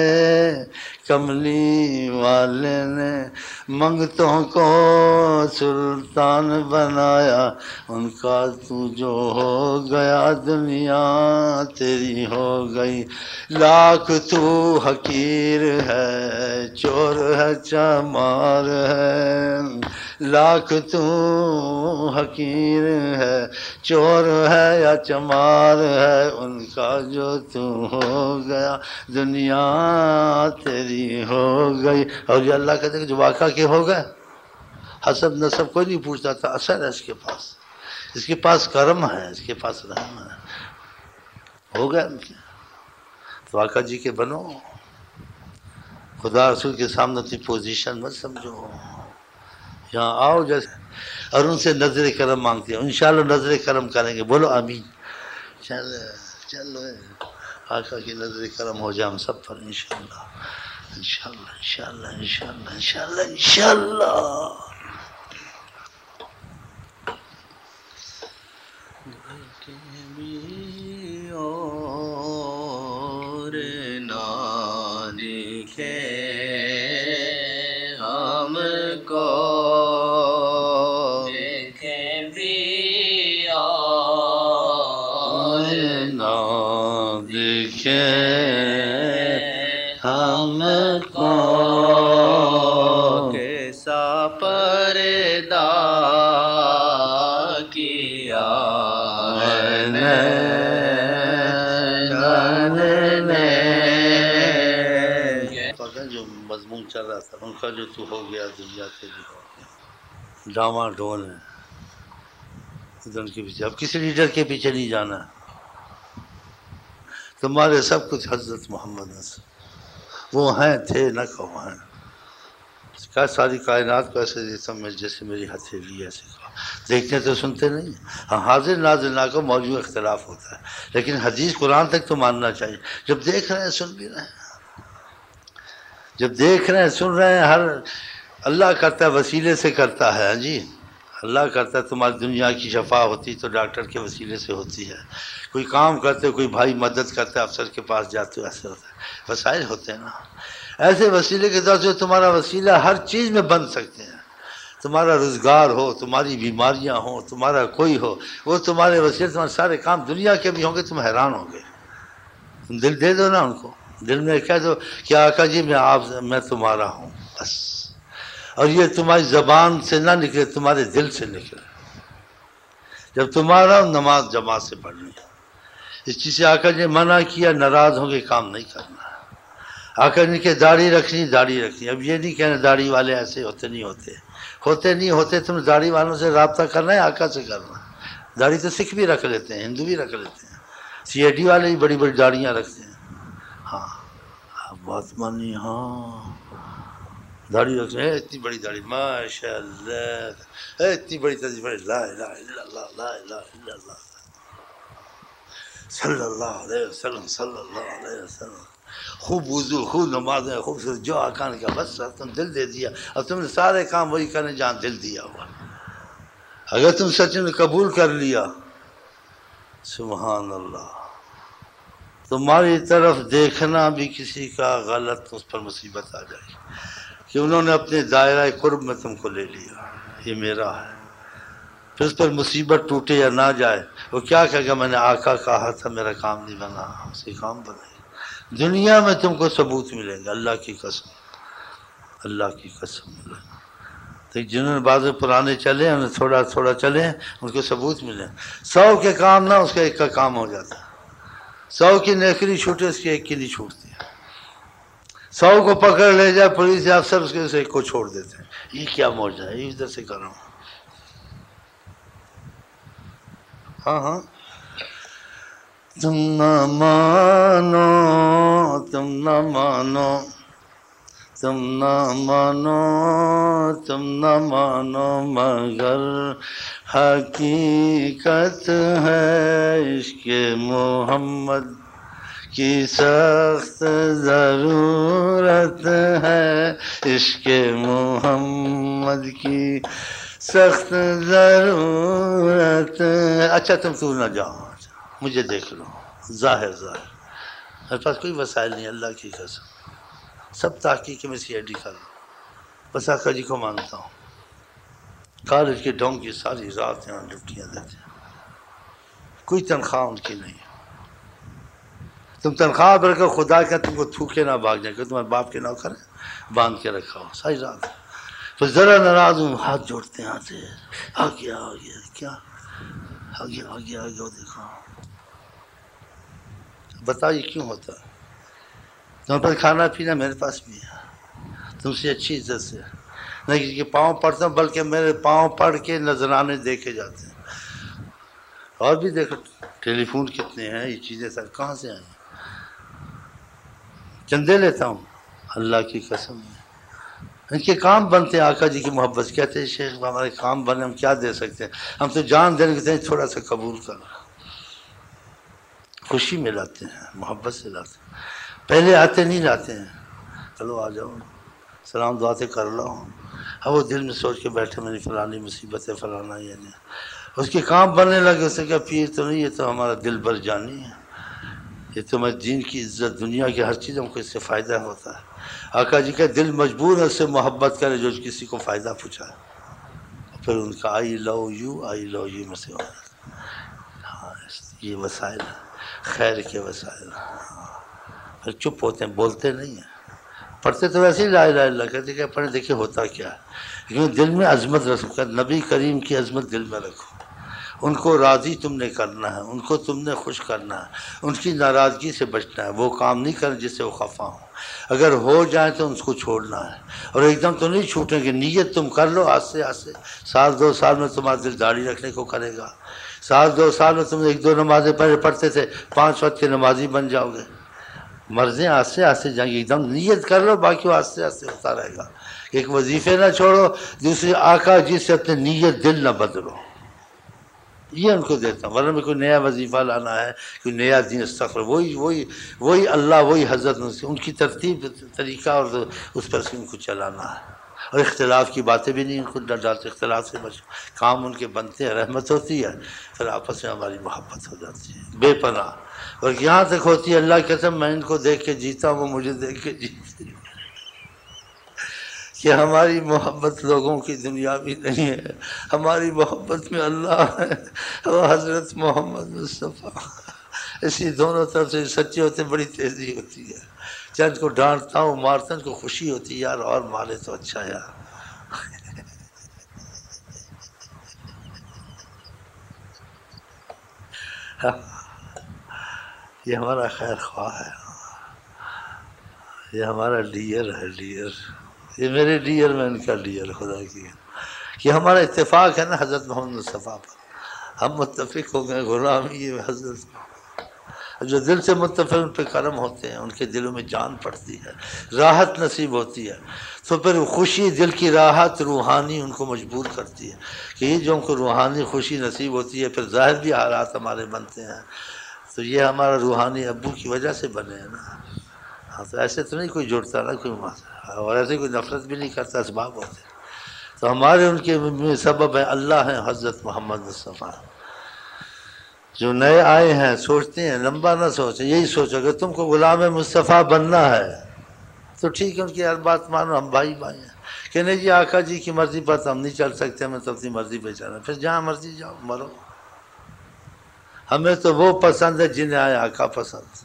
کملی والے نے منگتوں کو سلطان بنایا، ان کا تو جو ہو گیا دنیا تیری ہو گئی، لاکھ تو حقیر ہے چور ہے چمار ہے، لاکھ تو حقیر ہے چور ہے یا چمار ہے، ان کا جو تو ہو گیا دنیا تیری ہو گئی۔ اور یہ اللہ کہتے ہیں کہ جو واقعہ کے ہو گئے، حسب نسب کوئی نہیں پوچھتا تھا، اثر ہے اس کے پاس کرم ہے، اس کے پاس رحم ہے، ہو گیا تو آقا جی کے بنو، خدا رسول کے سامنے اپنی پوزیشن مت سمجھو، یہاں آؤ جیسے، اور ان سے نظر کرم مانگتے ہیں، انشاءاللہ نظر کرم کریں گے، بولو آمین۔ چلو آقا کی نظر کرم ہو جائے ہم سب پر انشاءاللہ انشاءاللہ انشاءاللہ انشاءاللہ انشاءاللہ انشاءاللہ۔ اور نہ دکھے ہم کو، دیکھیں بھی اور نہ دکھے ہم کو، کیسا پردہ جاننے پتہ جو مضمون چل رہا تھا ان کا جو تو ہو گیا دنیا کے جو ڈاما ڈول ہے ادھر کے پیچھے، اب کسی لیڈر کے پیچھے نہیں جانا، تمہارے سب کچھ حضرت محمد وہ ہیں تھے نہ کہو ہیں، کیا ساری کائنات کو ایسے دیتا میں جیسے میری ہتھیلی ایسے کہا، دیکھتے تو سنتے نہیں، ہاں حاضر ناظر نہ کو موضوع اختلاف ہوتا ہے، لیکن حدیث قرآن تک تو ماننا چاہیے، جب دیکھ رہے ہیں سن بھی رہے ہیں، جب دیکھ رہے ہیں سن رہے ہیں، ہر اللہ کرتا ہے وسیلے سے کرتا ہے، ہاں جی اللہ کرتا ہے، تمہاری دنیا کی شفا ہوتی تو ڈاکٹر کے وسیلے سے ہوتی ہے، کوئی کام کرتے کوئی بھائی مدد کرتا ہے افسر کے پاس جاتے ہو ایسے ہوتا ہے، وسائل ہوتے ہیں نا، ایسے وسیلے کے طور سے تمہارا وسیلہ ہر چیز میں بن سکتے ہیں، تمہارا روزگار ہو، تمہاری بیماریاں ہوں، تمہارا کوئی ہو، وہ تمہارے وسیلے تمہارے سارے کام دنیا کے بھی ہوں گے، تم حیران ہوں گے، تم دل دے دو نا ان کو، دل میں کہہ دو کہ آقا جی میں تمہارا ہوں بس، اور یہ تمہاری زبان سے نہ نکلے، تمہارے دل سے نکلے، جب تمہارا نماز جماعت سے پڑھنی ہے، اس چیز سے آقا جی منع کیا، ناراض ہوں گے کام نہیں کرنا، آقا جی کہ داڑھی رکھنی، اب یہ نہیں کہنا داڑھی والے ایسے ہوتے نہیں ہوتے، تم داڑھی والوں سے رابطہ کرنا ہے آقا سے کرنا، داڑھی تو سکھ بھی رکھ لیتے ہیں، ہندو بھی رکھ لیتے ہیں، سی آئی ڈی والے بھی بڑی بڑی داڑیاں رکھتے ہیں، ہاں بات مانی، ہاں داڑھی رکھتے ہیں، اتنی بڑی داڑھی ماشاء اللہ، اتنی بڑی تصویر، لا الہ الا اللہ، لا الہ الا اللہ، صلی اللہ علیہ وسلم، صلی اللہ علیہ وسلم، خوب وضو، خوب نمازیں، خوب جو آقا نے کہا بس اب تم دل دے دیا، اب تم نے سارے کام وہی کرنے جہاں دل دیا ہوا، اگر تم سچ میں قبول کر لیا، سبحان اللہ، تمہاری طرف دیکھنا بھی کسی کا غلط، اس پر مصیبت آ جائے گی کہ انہوں نے اپنے دائرہ قرب میں تم کو لے لیا، یہ میرا ہے، پھر اس پر مصیبت ٹوٹے یا نہ جائے، وہ کیا کہے گا میں نے آقا کہا تھا میرا کام نہیں بنا، اسے کام بنے گا، دنیا میں تم کو ثبوت ملے گا، اللہ کی قسم، اللہ کی قسم ملے گا، تو جنہوں نے بعض پرانے چلے انہیں تھوڑا تھوڑا چلے ان کو ثبوت ملے، 100 کے کام نہ اس کا ایک کا کام ہو جاتا ہے، 100 کی نیکری چھوٹے اس کی ایک کی نہیں چھوٹتی، 100 کو پکڑ لے جائے پولیس یا افسر اس کے سے ایک کو چھوڑ دیتے ہیں، یہ کیا معجزہ ہے، یہ ادھر سے کر رہا ہوں، ہاں تم نہ مانو، تم نہ مانو، تم نہ مانو، تم نہ مانو، مگر حقیقت ہے عشق محمد کی سخت ضرورت ہے، عشق محمد کی سخت ضرورت ہے، اچھا تم دور نہ جاؤ، مجھے دیکھ لو، ظاہر میرے پاس کوئی وسائل نہیں، اللہ کی قسم، سب تحقیق میں سی آئی ڈی کر لو، بس آقا جی کو مانتا ہوں، کالج کے ڈونگ کی ساری رات یہاں ڈیوٹیاں دیتے ہیں، کوئی تنخواہ ان کی نہیں، تم تنخواہ پر کر خدا کا تم کو تھوکے نہ بھاگ جائے کہ تمہارے باپ کے نوکر باندھ کے رکھا ہو ساری رات، پھر ذرا ناراض ہوں ہاتھ جوڑتے ہیں، آتے آ گیا کیا آ گیا دیکھو، بتائیے کیوں ہوتا ہے، تمہیں پر کھانا پینا میرے پاس بھی ہے، تم سے اچھی عزت سے، نہیں کسی کے پاؤں پڑتا ہوں بلکہ میرے پاؤں پڑھ کے نذرانے دیکھے جاتے ہیں، اور بھی دیکھو ٹیلی فون کتنے ہیں، یہ چیزیں سب کہاں سے آئیں، چندے لیتا ہوں، اللہ کی قسم ہے، ان کے کام بنتے ہیں، آقا جی کی محبت، کہتے ہیں شیخ ہمارے کام بنے، ہم کیا دے سکتے ہیں، ہم تو جان دینے کے تھوڑا سا قبول کر، خوشی میں لاتے ہیں، محبت سے لاتے ہیں، پہلے آتے نہیں لاتے ہیں، چلو آ جاؤ سلام دعا سے کر لو، اب وہ دل میں سوچ کے بیٹھے میری فلانی مصیبت ہے، فلانا یہ نہیں، اس کے کام بننے لگے، اس نے کہا پیر تو نہیں، یہ تو ہمارا دل بر جانی ہے، یہ تو میں دین کی عزت، دنیا کی ہر چیز ہم کو اس سے فائدہ ہوتا ہے، آقا جی کا دل مجبور ہے اس سے محبت کرے جو کسی کو فائدہ پہنچائے، پھر ان کا آئی لو یو میں سے ہاں یہ وسائل خیر کے وسائل، پھر چپ ہوتے ہیں، بولتے نہیں ہیں، پڑھتے تو ویسے ہی لا الہ الا اللہ کہتے کہ پڑھیں دیکھیں ہوتا کیا ہے، لیکن دل میں عظمت رکھو، نبی کریم کی عظمت دل میں رکھو، ان کو راضی تم نے کرنا ہے، ان کو تم نے خوش کرنا ہے، ان کی ناراضگی سے بچنا ہے، وہ کام نہیں کریں جس سے وہ خفا ہوں، اگر ہو جائیں تو ان کو چھوڑنا ہے، اور ایک دم تو نہیں چھوٹیں گے، نیت تم کر لو آہستہ آہستہ، سال دو سال میں تمہارا دل داڑھی رکھنے کو کرے گا، سال دو سال میں تم ایک دو نمازیں پہلے پڑھتے تھے 5 وقت کے نمازی بن جاؤ گے، مرضیں آہستہ آہستہ جائیں گے، ایک دم نیت کر لو، باقی وہ آہستہ آہستہ ہوتا رہے گا، ایک وظیفے نہ چھوڑو، دوسری آقا جی سے اپنے نیت دل نہ بدلو، یہ ان کو دیتا ہوں، ورنہ میں کوئی نیا وظیفہ لانا ہے، کوئی نیا دین، استغفر، وہی اللہ، وہی حضرت، ان کی ترتیب طریقہ اور اس پر سے ان کو چلانا ہے، اور اختلاف کی باتیں بھی نہیں ان کو ڈالتے، اختلاف سے بچو، کام ان کے بنتے ہیں، رحمت ہوتی ہے، پھر آپس میں ہماری محبت ہو جاتی ہے بے پناہ، اور یہاں تک ہوتی ہے اللہ کی قسم میں ان کو دیکھ کے جیتا ہوں، وہ مجھے دیکھ کے جیتے ہیں، کہ ہماری محبت لوگوں کی دنیا بھی نہیں ہے، ہماری محبت میں اللہ ہے اور حضرت محمد مصطفیٰ، اسی دونوں طرف سے سچے ہوتے بڑی تیزی ہوتی ہے، چند کو ڈانٹتا ہوں مارتا ہوں کو خوشی ہوتی ہے، یار اور مارے تو اچھا یار، یہ ہمارا خیر خواہ ہے، یہ ہمارا ڈیئر ہے، ڈیئر، یہ میرے ڈیئر میں ان کا ڈیئر، خدا کی، یہ ہمارا اتفاق ہے نا حضرت محمد مصطفیٰ پر، ہم متفق ہو گئے، غلامی حضرت، جو دل سے متفق ان پہ کرم ہوتے ہیں، ان کے دلوں میں جان پڑتی ہے، راحت نصیب ہوتی ہے، تو پھر خوشی، دل کی راحت روحانی ان کو مجبور کرتی ہے کہ یہ جو ان کو روحانی خوشی نصیب ہوتی ہے، پھر ظاہر بھی حالات ہمارے بنتے ہیں، تو یہ ہمارا روحانی ابو کی وجہ سے بنے ہیں نا، ہاں تو ایسے تو نہیں کوئی جڑتا نا کوئی، اور ایسے کوئی نفرت بھی نہیں کرتا، اسباب ہوتے ہیں، تو ہمارے ان کے سبب ہے اللہ ہے حضرت محمد مصطفیٰ، جو نئے آئے ہیں سوچتے ہیں، لمبا نہ سوچیں، یہی سوچو کہ تم کو غلام مصطفیٰ بننا ہے تو ٹھیک ہے، ان کی ہر بات مانو، ہم بھائی بھائی ہیں، کہ نہیں جی آقا جی کی مرضی پر تو ہم نہیں چل سکتے، ہمیں تو اپنی مرضی پہ چلنا، پھر جہاں مرضی جاؤ مرو، ہمیں تو وہ پسند ہے جنہیں آئے آقا پسند،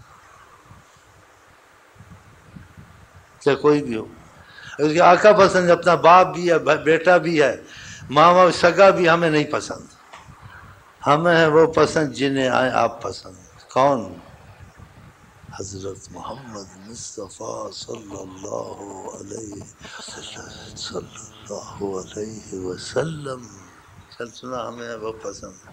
چاہے کوئی بھی ہو، اس کے آقا پسند، اپنا باپ بھی ہے، بیٹا بھی ہے، ماما سگا بھی، ہمیں نہیں پسند، ہمیں ہے وہ پسند جنہیں آئے آپ پسند، کون؟ حضرت محمد مصطفیٰ صلی اللہ علیہ وسلم، صلی اللہ علیہ وسلم، چل سنا، ہمیں ہے وہ پسند،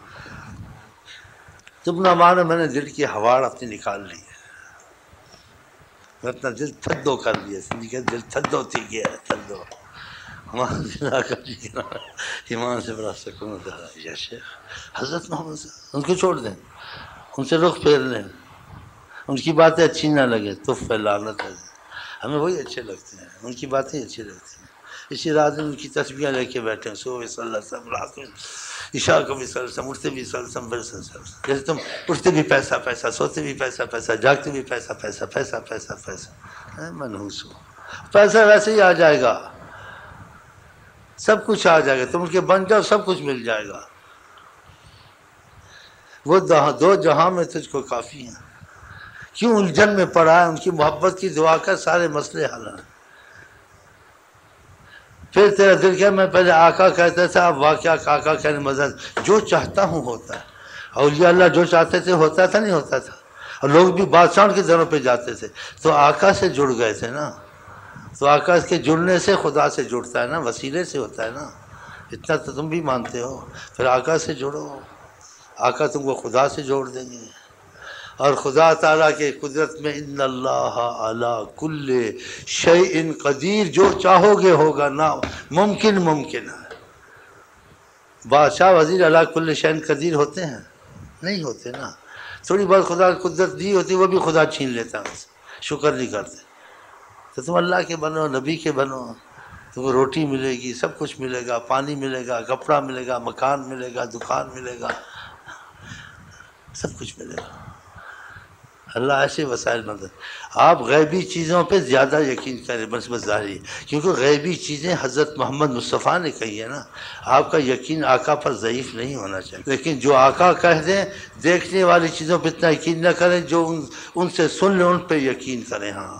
تم نہ مانو، میں نے دل کی ہواڑ اپنی نکال لی ہے، میں اپنا دل تھدو کر لیا، کہ دل تھدو تھی گیا ہے، تھدو، ہمارا دل آقا جی کے ایمان سے بڑا سکون ہوتا ہے، یا شیخ حضرت محمد صلی اللہ علیہ وسلم، ان کو چھوڑ دیں، ان سے رخ پھیر لیں، ان کی باتیں اچھی نہ لگے تو لعنت ہے، ہمیں وہی اچھے لگتے ہیں، ان کی باتیں اچھی لگتی ہیں، اسی رات میں ان کی تسبیحیں لے کے بیٹھے ہیں، صبح صلی اللہ علیہ وسلم، رات میں عشاء کو بھی صلی اللہ علیہ وسلم، اٹھتے بھی صلی اللہ علیہ وسلم، جیسے تم اٹھتے بھی پیسہ پیسہ، سوتے بھی پیسہ پیسہ، جاگتے بھی پیسہ پیسہ، پیسہ پیسہ پیسہ، منحوس ہو، پیسہ ویسے ہی آ جائے گا، سب کچھ آ جائے گا، تم ان کے بن جاؤ سب کچھ مل جائے گا، وہ دو جہاں میں تجھ کو کافی ہیں، کیوں الجھن میں پڑا ہے، ان کی محبت کی دعا کر، سارے مسئلے حل ہیں، پھر تیرا دل کیا، میں پہلے آقا کہتا تھا، اب واقعہ آقا کہنے مزد، جو چاہتا ہوں ہوتا ہے، اولیاء اللہ جو چاہتے تھے ہوتا تھا، نہیں ہوتا تھا، اور لوگ بھی بادشاہوں کے دروں پہ جاتے تھے، تو آقا سے جڑ گئے تھے نا، تو آقا کے جڑنے سے خدا سے جڑتا ہے نا، وسیلے سے ہوتا ہے نا، اتنا تو تم بھی مانتے ہو، پھر آقا سے جڑو، آقا تم کو خدا سے جوڑ دیں گے، اور خدا تعالیٰ کے قدرت میں ان اللہ علی کل شیء قدیر، جو چاہو گے ہوگا، نا ممکن ممکن ہے، بادشاہ وزیر علی کل شیء قدیر ہوتے ہیں؟ نہیں ہوتے نا، تھوڑی بہت خدا کی قدرت دی ہوتی، وہ بھی خدا چھین لیتا ہے، شکر نہیں کرتے، تو تم اللہ کے بنو، نبی کے بنو، تم کو روٹی ملے گی، سب کچھ ملے گا، پانی ملے گا، کپڑا ملے گا، مکان ملے گا، دکان ملے گا، سب کچھ ملے گا، اللہ ایسے وسائل مند ہے، آپ غیبی چیزوں پہ زیادہ یقین کریں بنسبت ظاہری، کیونکہ غیبی چیزیں حضرت محمد مصطفیٰ نے کہی ہے نا، آپ کا یقین آقا پر ضعیف نہیں ہونا چاہیے، لیکن جو آقا کہہ دیں، دیکھنے والی چیزوں پہ اتنا یقین نہ کریں، جو ان سے سن لیں ان پہ یقین کریں، ہاں،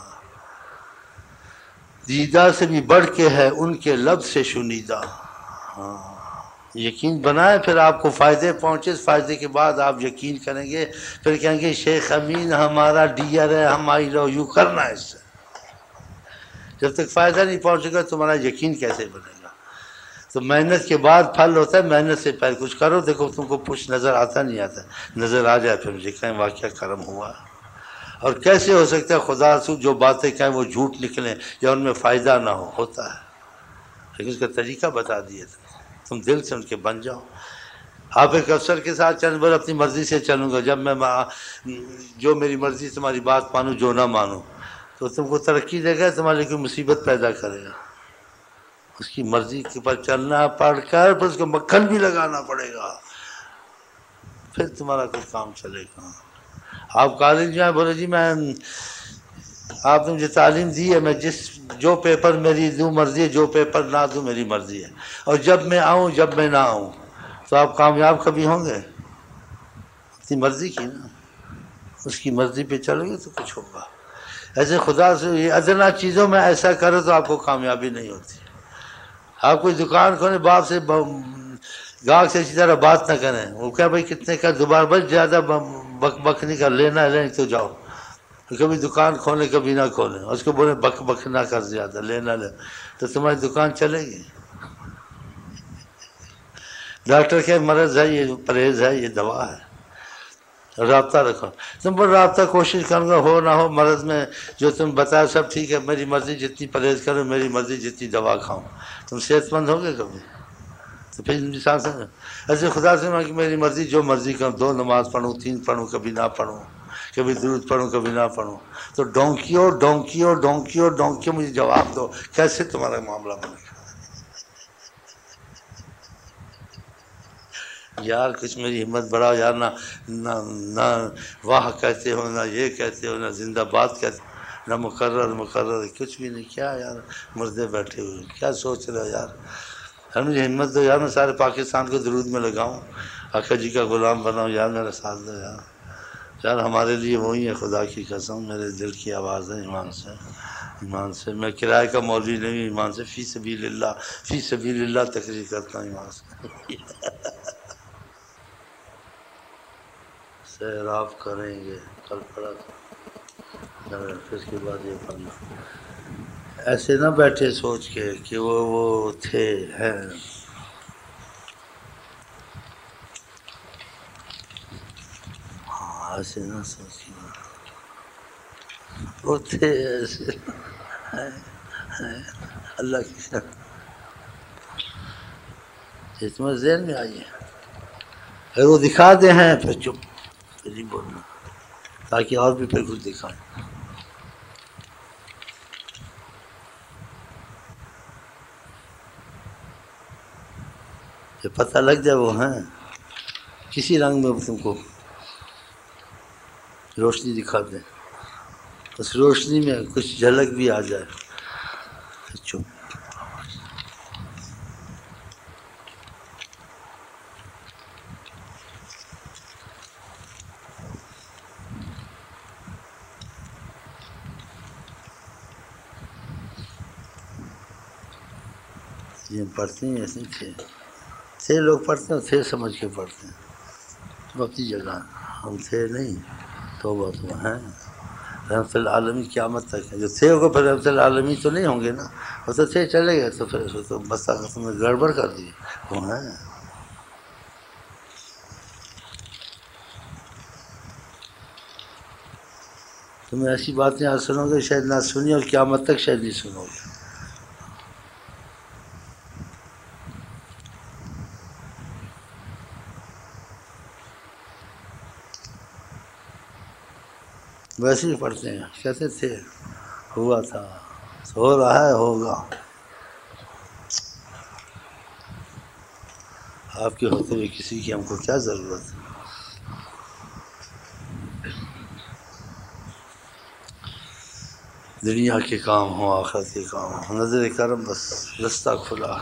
دیدہ سے بھی بڑھ کے ہے ان کے لب سے شنیدہ، ہاں، یقین بنائیں، پھر آپ کو فائدے پہنچے، اس فائدے کے بعد آپ یقین کریں گے، پھر کہیں گے شیخ امین ہمارا ڈیئر ہے، ہم آئی لو یو کرنا ہے اس سے۔ جب تک فائدہ نہیں پہنچے گا تمہارا یقین کیسے بنے گا؟ تو محنت کے بعد پھل ہوتا ہے، محنت سے پہلے کچھ کرو، دیکھو تم کو کچھ نظر آتا نہیں آتا، نظر آ جائے پھر مجھے کہیں واقعہ کرم ہوا۔ اور کیسے ہو سکتا ہے خدا سے جو باتیں کہیں وہ جھوٹ نکلیں یا ان میں فائدہ نہ ہو، ہوتا ہے، لیکن اس کا طریقہ بتا دیے تم دل سے ان کے بن جاؤ۔ آپ ایک افسر کے ساتھ چند بار اپنی مرضی سے چلوں گا، جب میں جو میری مرضی تمہاری بات مانوں جو نہ مانوں، تو تم کو ترقی دے گا، تمہارے لیے کوئی مصیبت پیدا کرے گا۔ اس کی مرضی کے پر چلنا پڑ کر پھر اس کو مکھن بھی لگانا پڑے گا، پھر تمہارا کوئی کام چلے گا۔ آپ کالج جائیں، بولے جی میں آپ نے مجھے تعلیم دی ہے، میں جو پیپر میری دوں مرضی ہے، جو پیپر نہ دوں میری مرضی ہے، اور جب میں آؤں جب میں نہ آؤں، تو آپ کامیاب کبھی ہوں گے؟ اپنی مرضی کی نا، اس کی مرضی پہ چلو گے تو کچھ ہوگا۔ ایسے خدا سے یہ ادنا چیزوں میں ایسا کرو تو آپ کو کامیابی نہیں ہوتی۔ آپ کوئی دکان کھولیں، باپ سے گاہک سے اسی طرح بات نہ کریں، وہ کہا بھائی کتنے کا، دوبارہ بس زیادہ بک بک نہیں کر، لینا ہے لیں تو جاؤ۔ کبھی دکان کھولیں کبھی نہ کھولیں، اس کو بولیں بک بک نہ کر، زیادہ لینا لے، تو تمہاری دکان چلے گی؟ ڈاکٹر کہ مرض ہے، یہ پرہیز ہے، یہ دوا ہے، رابطہ رکھو۔ تم پر رابطہ کوشش کروں گا، ہو نہ ہو مرض میں جو تم بتایا سب ٹھیک ہے، میری مرضی جتنی پرہیز کرو، میری مرضی جتنی دوا کھاؤں، تم صحت مند ہوگے کبھی؟ تو پھر انسان سے ایسے خدا سے کہ میری مرضی جو مرضی کروں، 2 نماز پڑھوں 3 پڑھوں کبھی نہ پڑھوں، کبھی درود پڑھوں کبھی نہ پڑھوں، تو ڈونکیو ڈونکیو ڈونکیو ڈونکیو مجھے جواب دو، کیسے تمہارا معاملہ بنے گا؟ یار کچھ میری ہمت بڑھاؤ یار، نہ واہ کہتے ہو، نہ یہ کہتے ہو، نہ زندہ باد کہتے ہو، نہ مقرر کچھ بھی نہیں، کیا یار مردے بیٹھے ہوئے، کیا سوچ رہے ہو یار؟ مجھے ہمت دو یار، میں سارے پاکستان کو درود میں لگاؤں، آقا جی کا غلام بناؤں، یار میرا ساتھ دو یار۔ یار ہمارے لیے وہی ہے، خدا کی قسم، میرے دل کی آواز ہے، ایمان سے میں کرائے کا مولوی نہیں ہوں، ایمان سے فی سبیل اللہ تقریر کرتا ہوں، ایمان سے۔ سیراب کریں گے، کل پڑا تھا، پھر اس کے بعد یہ پڑھنا، ایسے نہ بیٹھے سوچ کے کہ وہ تھے ہیں، ہاں ایسے نہ سوچ کے وہ تھے ایسے، اللہ کی شان تمہیں ذہن میں آئیے، اگر وہ دکھا دے ہیں پھر چپ، پھر نہیں بولنا، تاکہ اور بھی پھر کچھ دکھائیں۔ یہ پتہ لگ جائے وہ ہیں کسی رنگ میں تم کو روشنی دکھا دیں، اس روشنی میں کچھ جھلک بھی آ جائے، پھر چپ۔ یہ پڑھتے ہیں ایسے تھے لوگ پڑھتے ہیں، تھے سمجھ کے پڑھتے ہیں، وہ اپنی جگہ، ہم تھے نہیں، توبہ تو ہیں رحمت العالمین قیامت تک ہے، جو تھے ہوگا پھر رحمت العالمین تو نہیں ہوں گے نا، وہ تو تھے چلے گئے، تو پھر تو بس تم نے گڑبڑ کر دی، وہ ہیں۔ تمہیں ایسی باتیں آج سنو گے شاید نہ سنی، اور قیامت تک شاید نہیں سنو گے۔ ویسے ہی پڑھتے ہیں، کہتے تھے ہوا تھا، ہو رہا ہے، ہوگا، آپ کے ہوتے ہوئے کسی کی ہم کو کیا ضرورت ہے؟ دنیا کے کام ہوں آخرت کے کام ہوں، نظر کرم بس رستہ کھلا،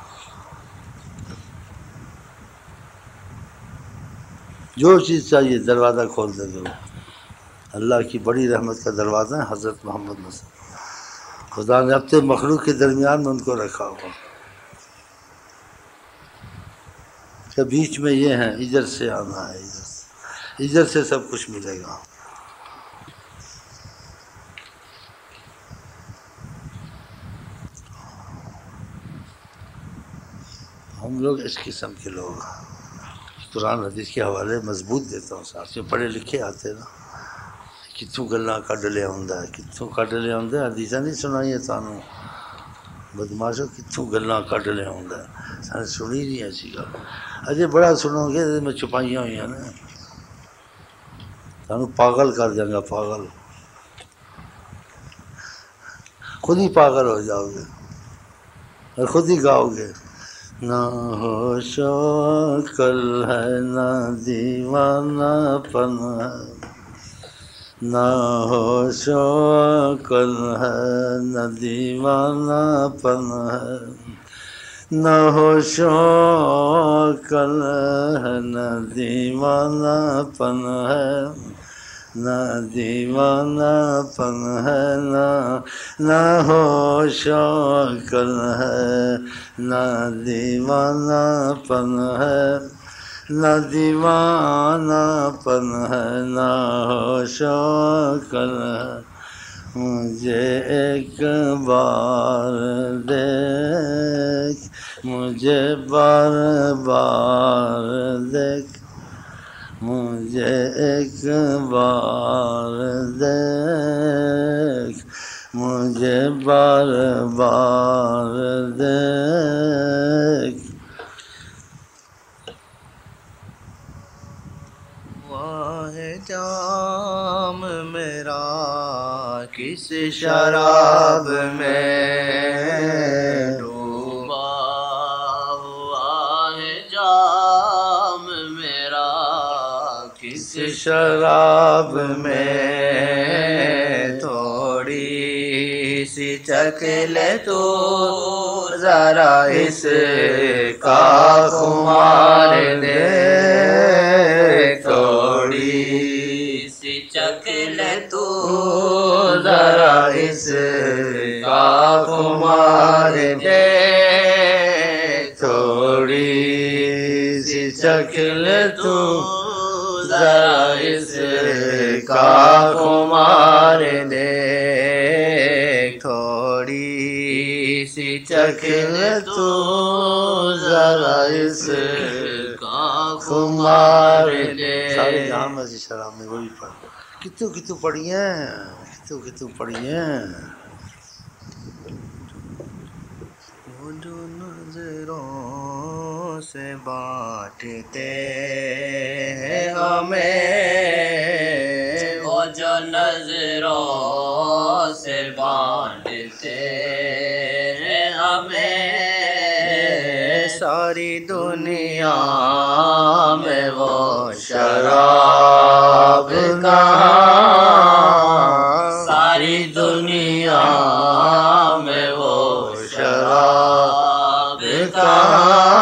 جو چیز چاہیے دروازہ کھول دے دو۔ اللہ کی بڑی رحمت کا دروازہ ہے حضرت محمد مصطفیٰ، خدا نے اپنے مخلوق کے درمیان میں ان کو رکھا ہوا، کہ بیچ میں یہ ہیں، ادھر سے آنا ہے، ادھر سے سب کچھ ملے گا۔ ہم لوگ اس قسم کے لوگ ہیں۔ قرآن حدیث کے حوالے مضبوط دیتا ہوں، ساتھ پڑھے لکھے آتے نا، کتوں گلاں کڈ لیا ہوں، کتوں کڈ لیا ہوں، حدیثاں نہیں سنائیے تانوں بدماشو، کتوں گلاں کڈ لیا ہوں، سارے سنی نہیں ایسی گل، اجے بڑا سنو گے میں چھپائیاں ہوئی ہیں نا، سانوں پاگل کر دیں گا، پاگل، خود ہی پاگل ہو جاؤ گے اور خود ہی گاؤ گے۔ نہ ہوش و عقل ہے نہ دیوانہ پن ہے، نہ ہوش و عقل ہے نہ دیوانہ پن ہے، نہ ہوش و عقل ہے نہ دیوانہ پن ہے، نہ دیوانہ پن ہے، نہ ہوش و عقل ہے نہ دیوانہ پن ہے، نہ دیوانہ پن ہے نہ ہوش و عقل ہے۔ مجھے ایک بار دیکھ، مجھے بار بار دیکھ، مجھے ایک بار دیکھ، مجھے بار بار دیکھ۔ واہ جام میرا کس شراب میں ڈوبا ہوا ہے، جام میرا کس شراب میں، تھوڑی سی چکھ لے تو ذرا اس کا خمار دے، تھوڑی سی چکھ لے تو ذرا اس کا خمار دے، تھوڑی سی چکھ لے تو ذرا اس کا خمار دے، تھوڑی سی چکھ لے تو ذرا اس کا خمار دے۔ سارے جہاں میں سے شراب میں وہی پڑھ، کتوں کتوں پڑھی ہیں، کتوں کتوں پڑھی ہیں۔ وہ جو نظروں سے بانٹتے ہیں ہمیں، وہ جو نظروں سے بانٹتے ہیں ہمیں، ساری دنیا میں وہ شراب کہاں، ساری دنیا میں وہ شراب کہاں،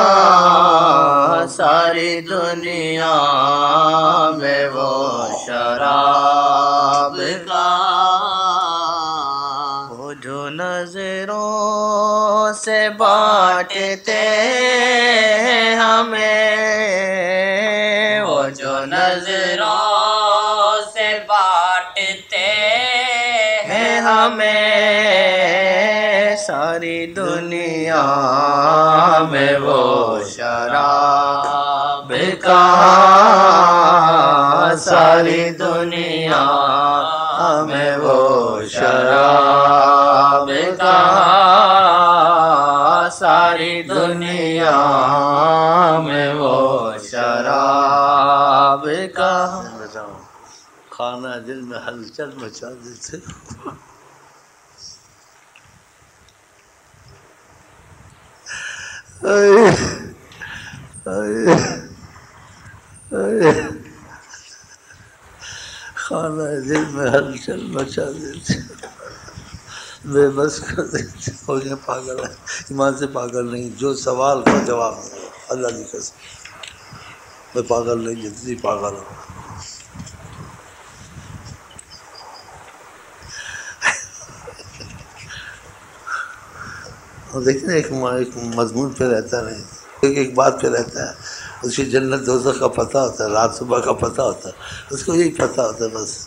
ساری دنیا میں وہ شراب کہاں، وہ جو نظروں سے بانٹتے ہیں ہمیں، وہ جو نظروں سے بانٹتے ہیں ہمیں، ساری دنیا میں وہ شراب کہاں، ساری دنیا میں وہ شراب کہاں، ساری دنیا میں وہ شراب کہاں۔ خانہ دل میں ہلچل مچا دیتے، خانہ دل میں ہلچل مچا دیتے، بے بس کر دیتے، ہو گئے پاگل ہے، ایمان سے پاگل نہیں، جو سوال کا جواب دے، اللہ کی قسم میں پاگل نہیں، جتنی پاگل ہوں۔ اور دیکھیں ایک مضمون پہ رہتا نہیں، ایک بات پہ رہتا ہے، اس کی جنت دوزخ کا پتہ ہوتا ہے، رات صبح کا پتہ ہوتا ہے، اس کو یہی پتہ ہوتا ہے بس۔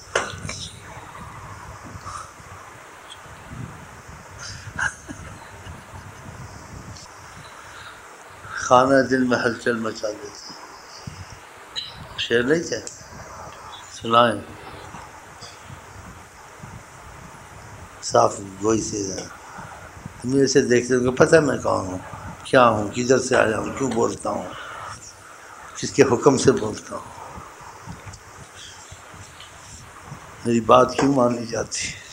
کھانا دل میں ہلچل مچا دیتا، شعر نہیں کیا سنائیں؟ صاف گوئی سے میرے سے دیکھتے ہوں کہ پتہ ہے میں کون ہوں، کیا ہوں، کدھر سے آیا ہوں، کیوں بولتا ہوں، کس کے حکم سے بولتا ہوں، میری بات کیوں مانی جاتی ہے،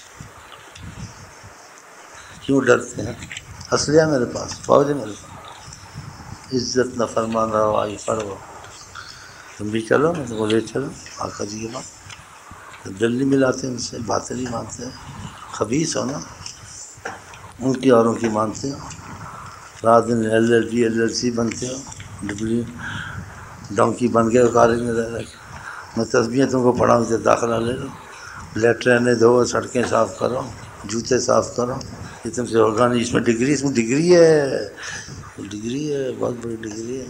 کیوں ڈرتے ہیں؟ اسلحہ میرے پاس، فوج ہے میرے پاس، عزت نہ فرمان روائی پڑھو، تم بھی چلو میں تم کو لے چلو، آقا جی کے بعد دل نہیں ملاتے ان سے، باتیں نہیں مانتے، خبیث ہو نا، ان کی اوروں کی مانتے ہو، رات دن LLB بنتے ہو، ڈگری ڈونکی بن گئے کالج میں رہ کے، میں تسبیحیں تم کو پڑھاؤں کہ داخلہ لے لو، لیٹرینیں دھو، سڑکیں صاف کرو، جوتے صاف کرو، یہ تم سے ہوگا نہیں، اس میں ڈگری ہے، بہت بڑی ڈگری ہے۔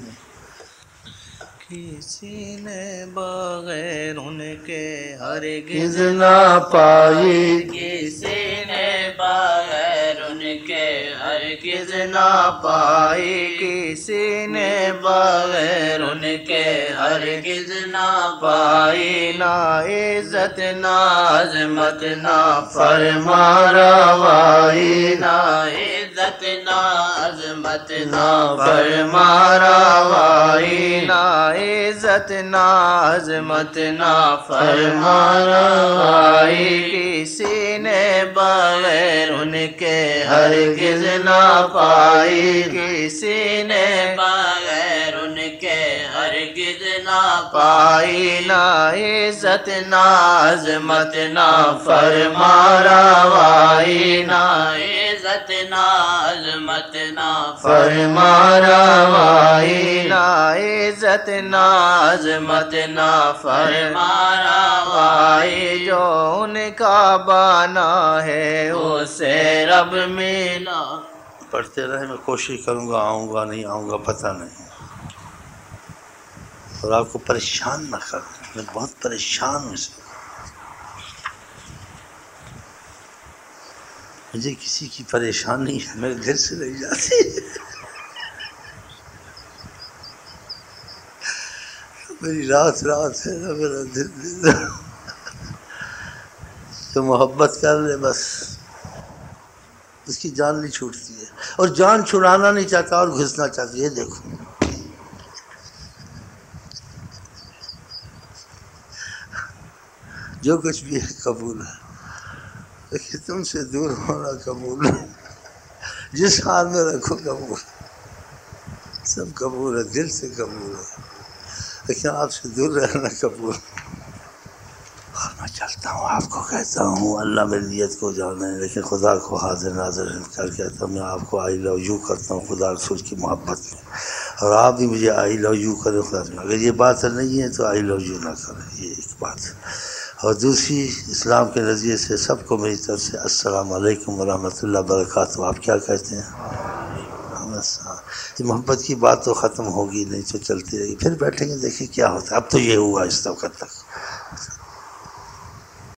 کسی نے بغیر ان کے ہرگز نہ پائی، کسی نے بغیر ان کے ہرگز نہ پائی، کسی نے بغیر ان کے ہرگز نہ پائی، نہ عزت نہ عظمت نہ فرما روائی، نہ عزت نہ عظمت نہ فرما روائی، نہ عزت نہ عظمت نہ فرما روائی، کسی نے بغیر ان کے ہرگز نہ پائی، کسی نے بغیر ان کے ہرگز نہ پائی، نہ عزت نہ عظمت نہ فرما روائی، نہ عزت نہ عظمت نہ فرما روائی، نہ عزت نہ عظمت نہ فرما روائی، جو ان کا بنا ہے اسے رب ملا۔ پڑھتے رہے، میں کوشش کروں گا، آؤں گا نہیں آؤں گا پتہ نہیں، اور آپ کو پریشان نہ کروں، میں بہت پریشان ہوں اس میں، مجھے کسی کی پریشانی میرے دل سے نہیں جاتی، میری رات ہے نا، میرا دل جو محبت کر لے بس اس کی جان نہیں چھوٹتی ہے، اور جان چھڑانا نہیں چاہتا اور گھسنا چاہتا، یہ دیکھو جو کچھ بھی ہے قبول ہے، لیکن تم سے دور ہونا قبول ہے، جس حال میں رکھو قبول، سب قبول ہے، دل سے قبول ہے، لیکن آپ سے دور رہنا قبول۔ اور میں چلتا ہوں، آپ کو کہتا ہوں، اللہ میری نیت کو جانا ہے، لیکن خدا کو حاضر ناظر کر کہتا ہوں، میں آپ کو آئی لو یو کرتا ہوں خدا رسول کی محبت میں، اور آپ بھی مجھے آئی لو یو کریں خدا میں، اگر یہ بات نہیں ہے تو آئی لو یو نہ کریں، یہ ایک بات ہے۔ اور دوسری، اسلام کے نظریے سے سب کو میری طرف سے السلام علیکم ورحمۃ اللہ وبرکاتہ، آپ کیا کہتے ہیں؟ بس یہ محبت کی بات تو ختم ہوگی نہیں، تو چلتی رہے گی، پھر بیٹھیں گے دیکھیں کیا ہوتا ہے، اب تو یہ ہوا اس وقت تک۔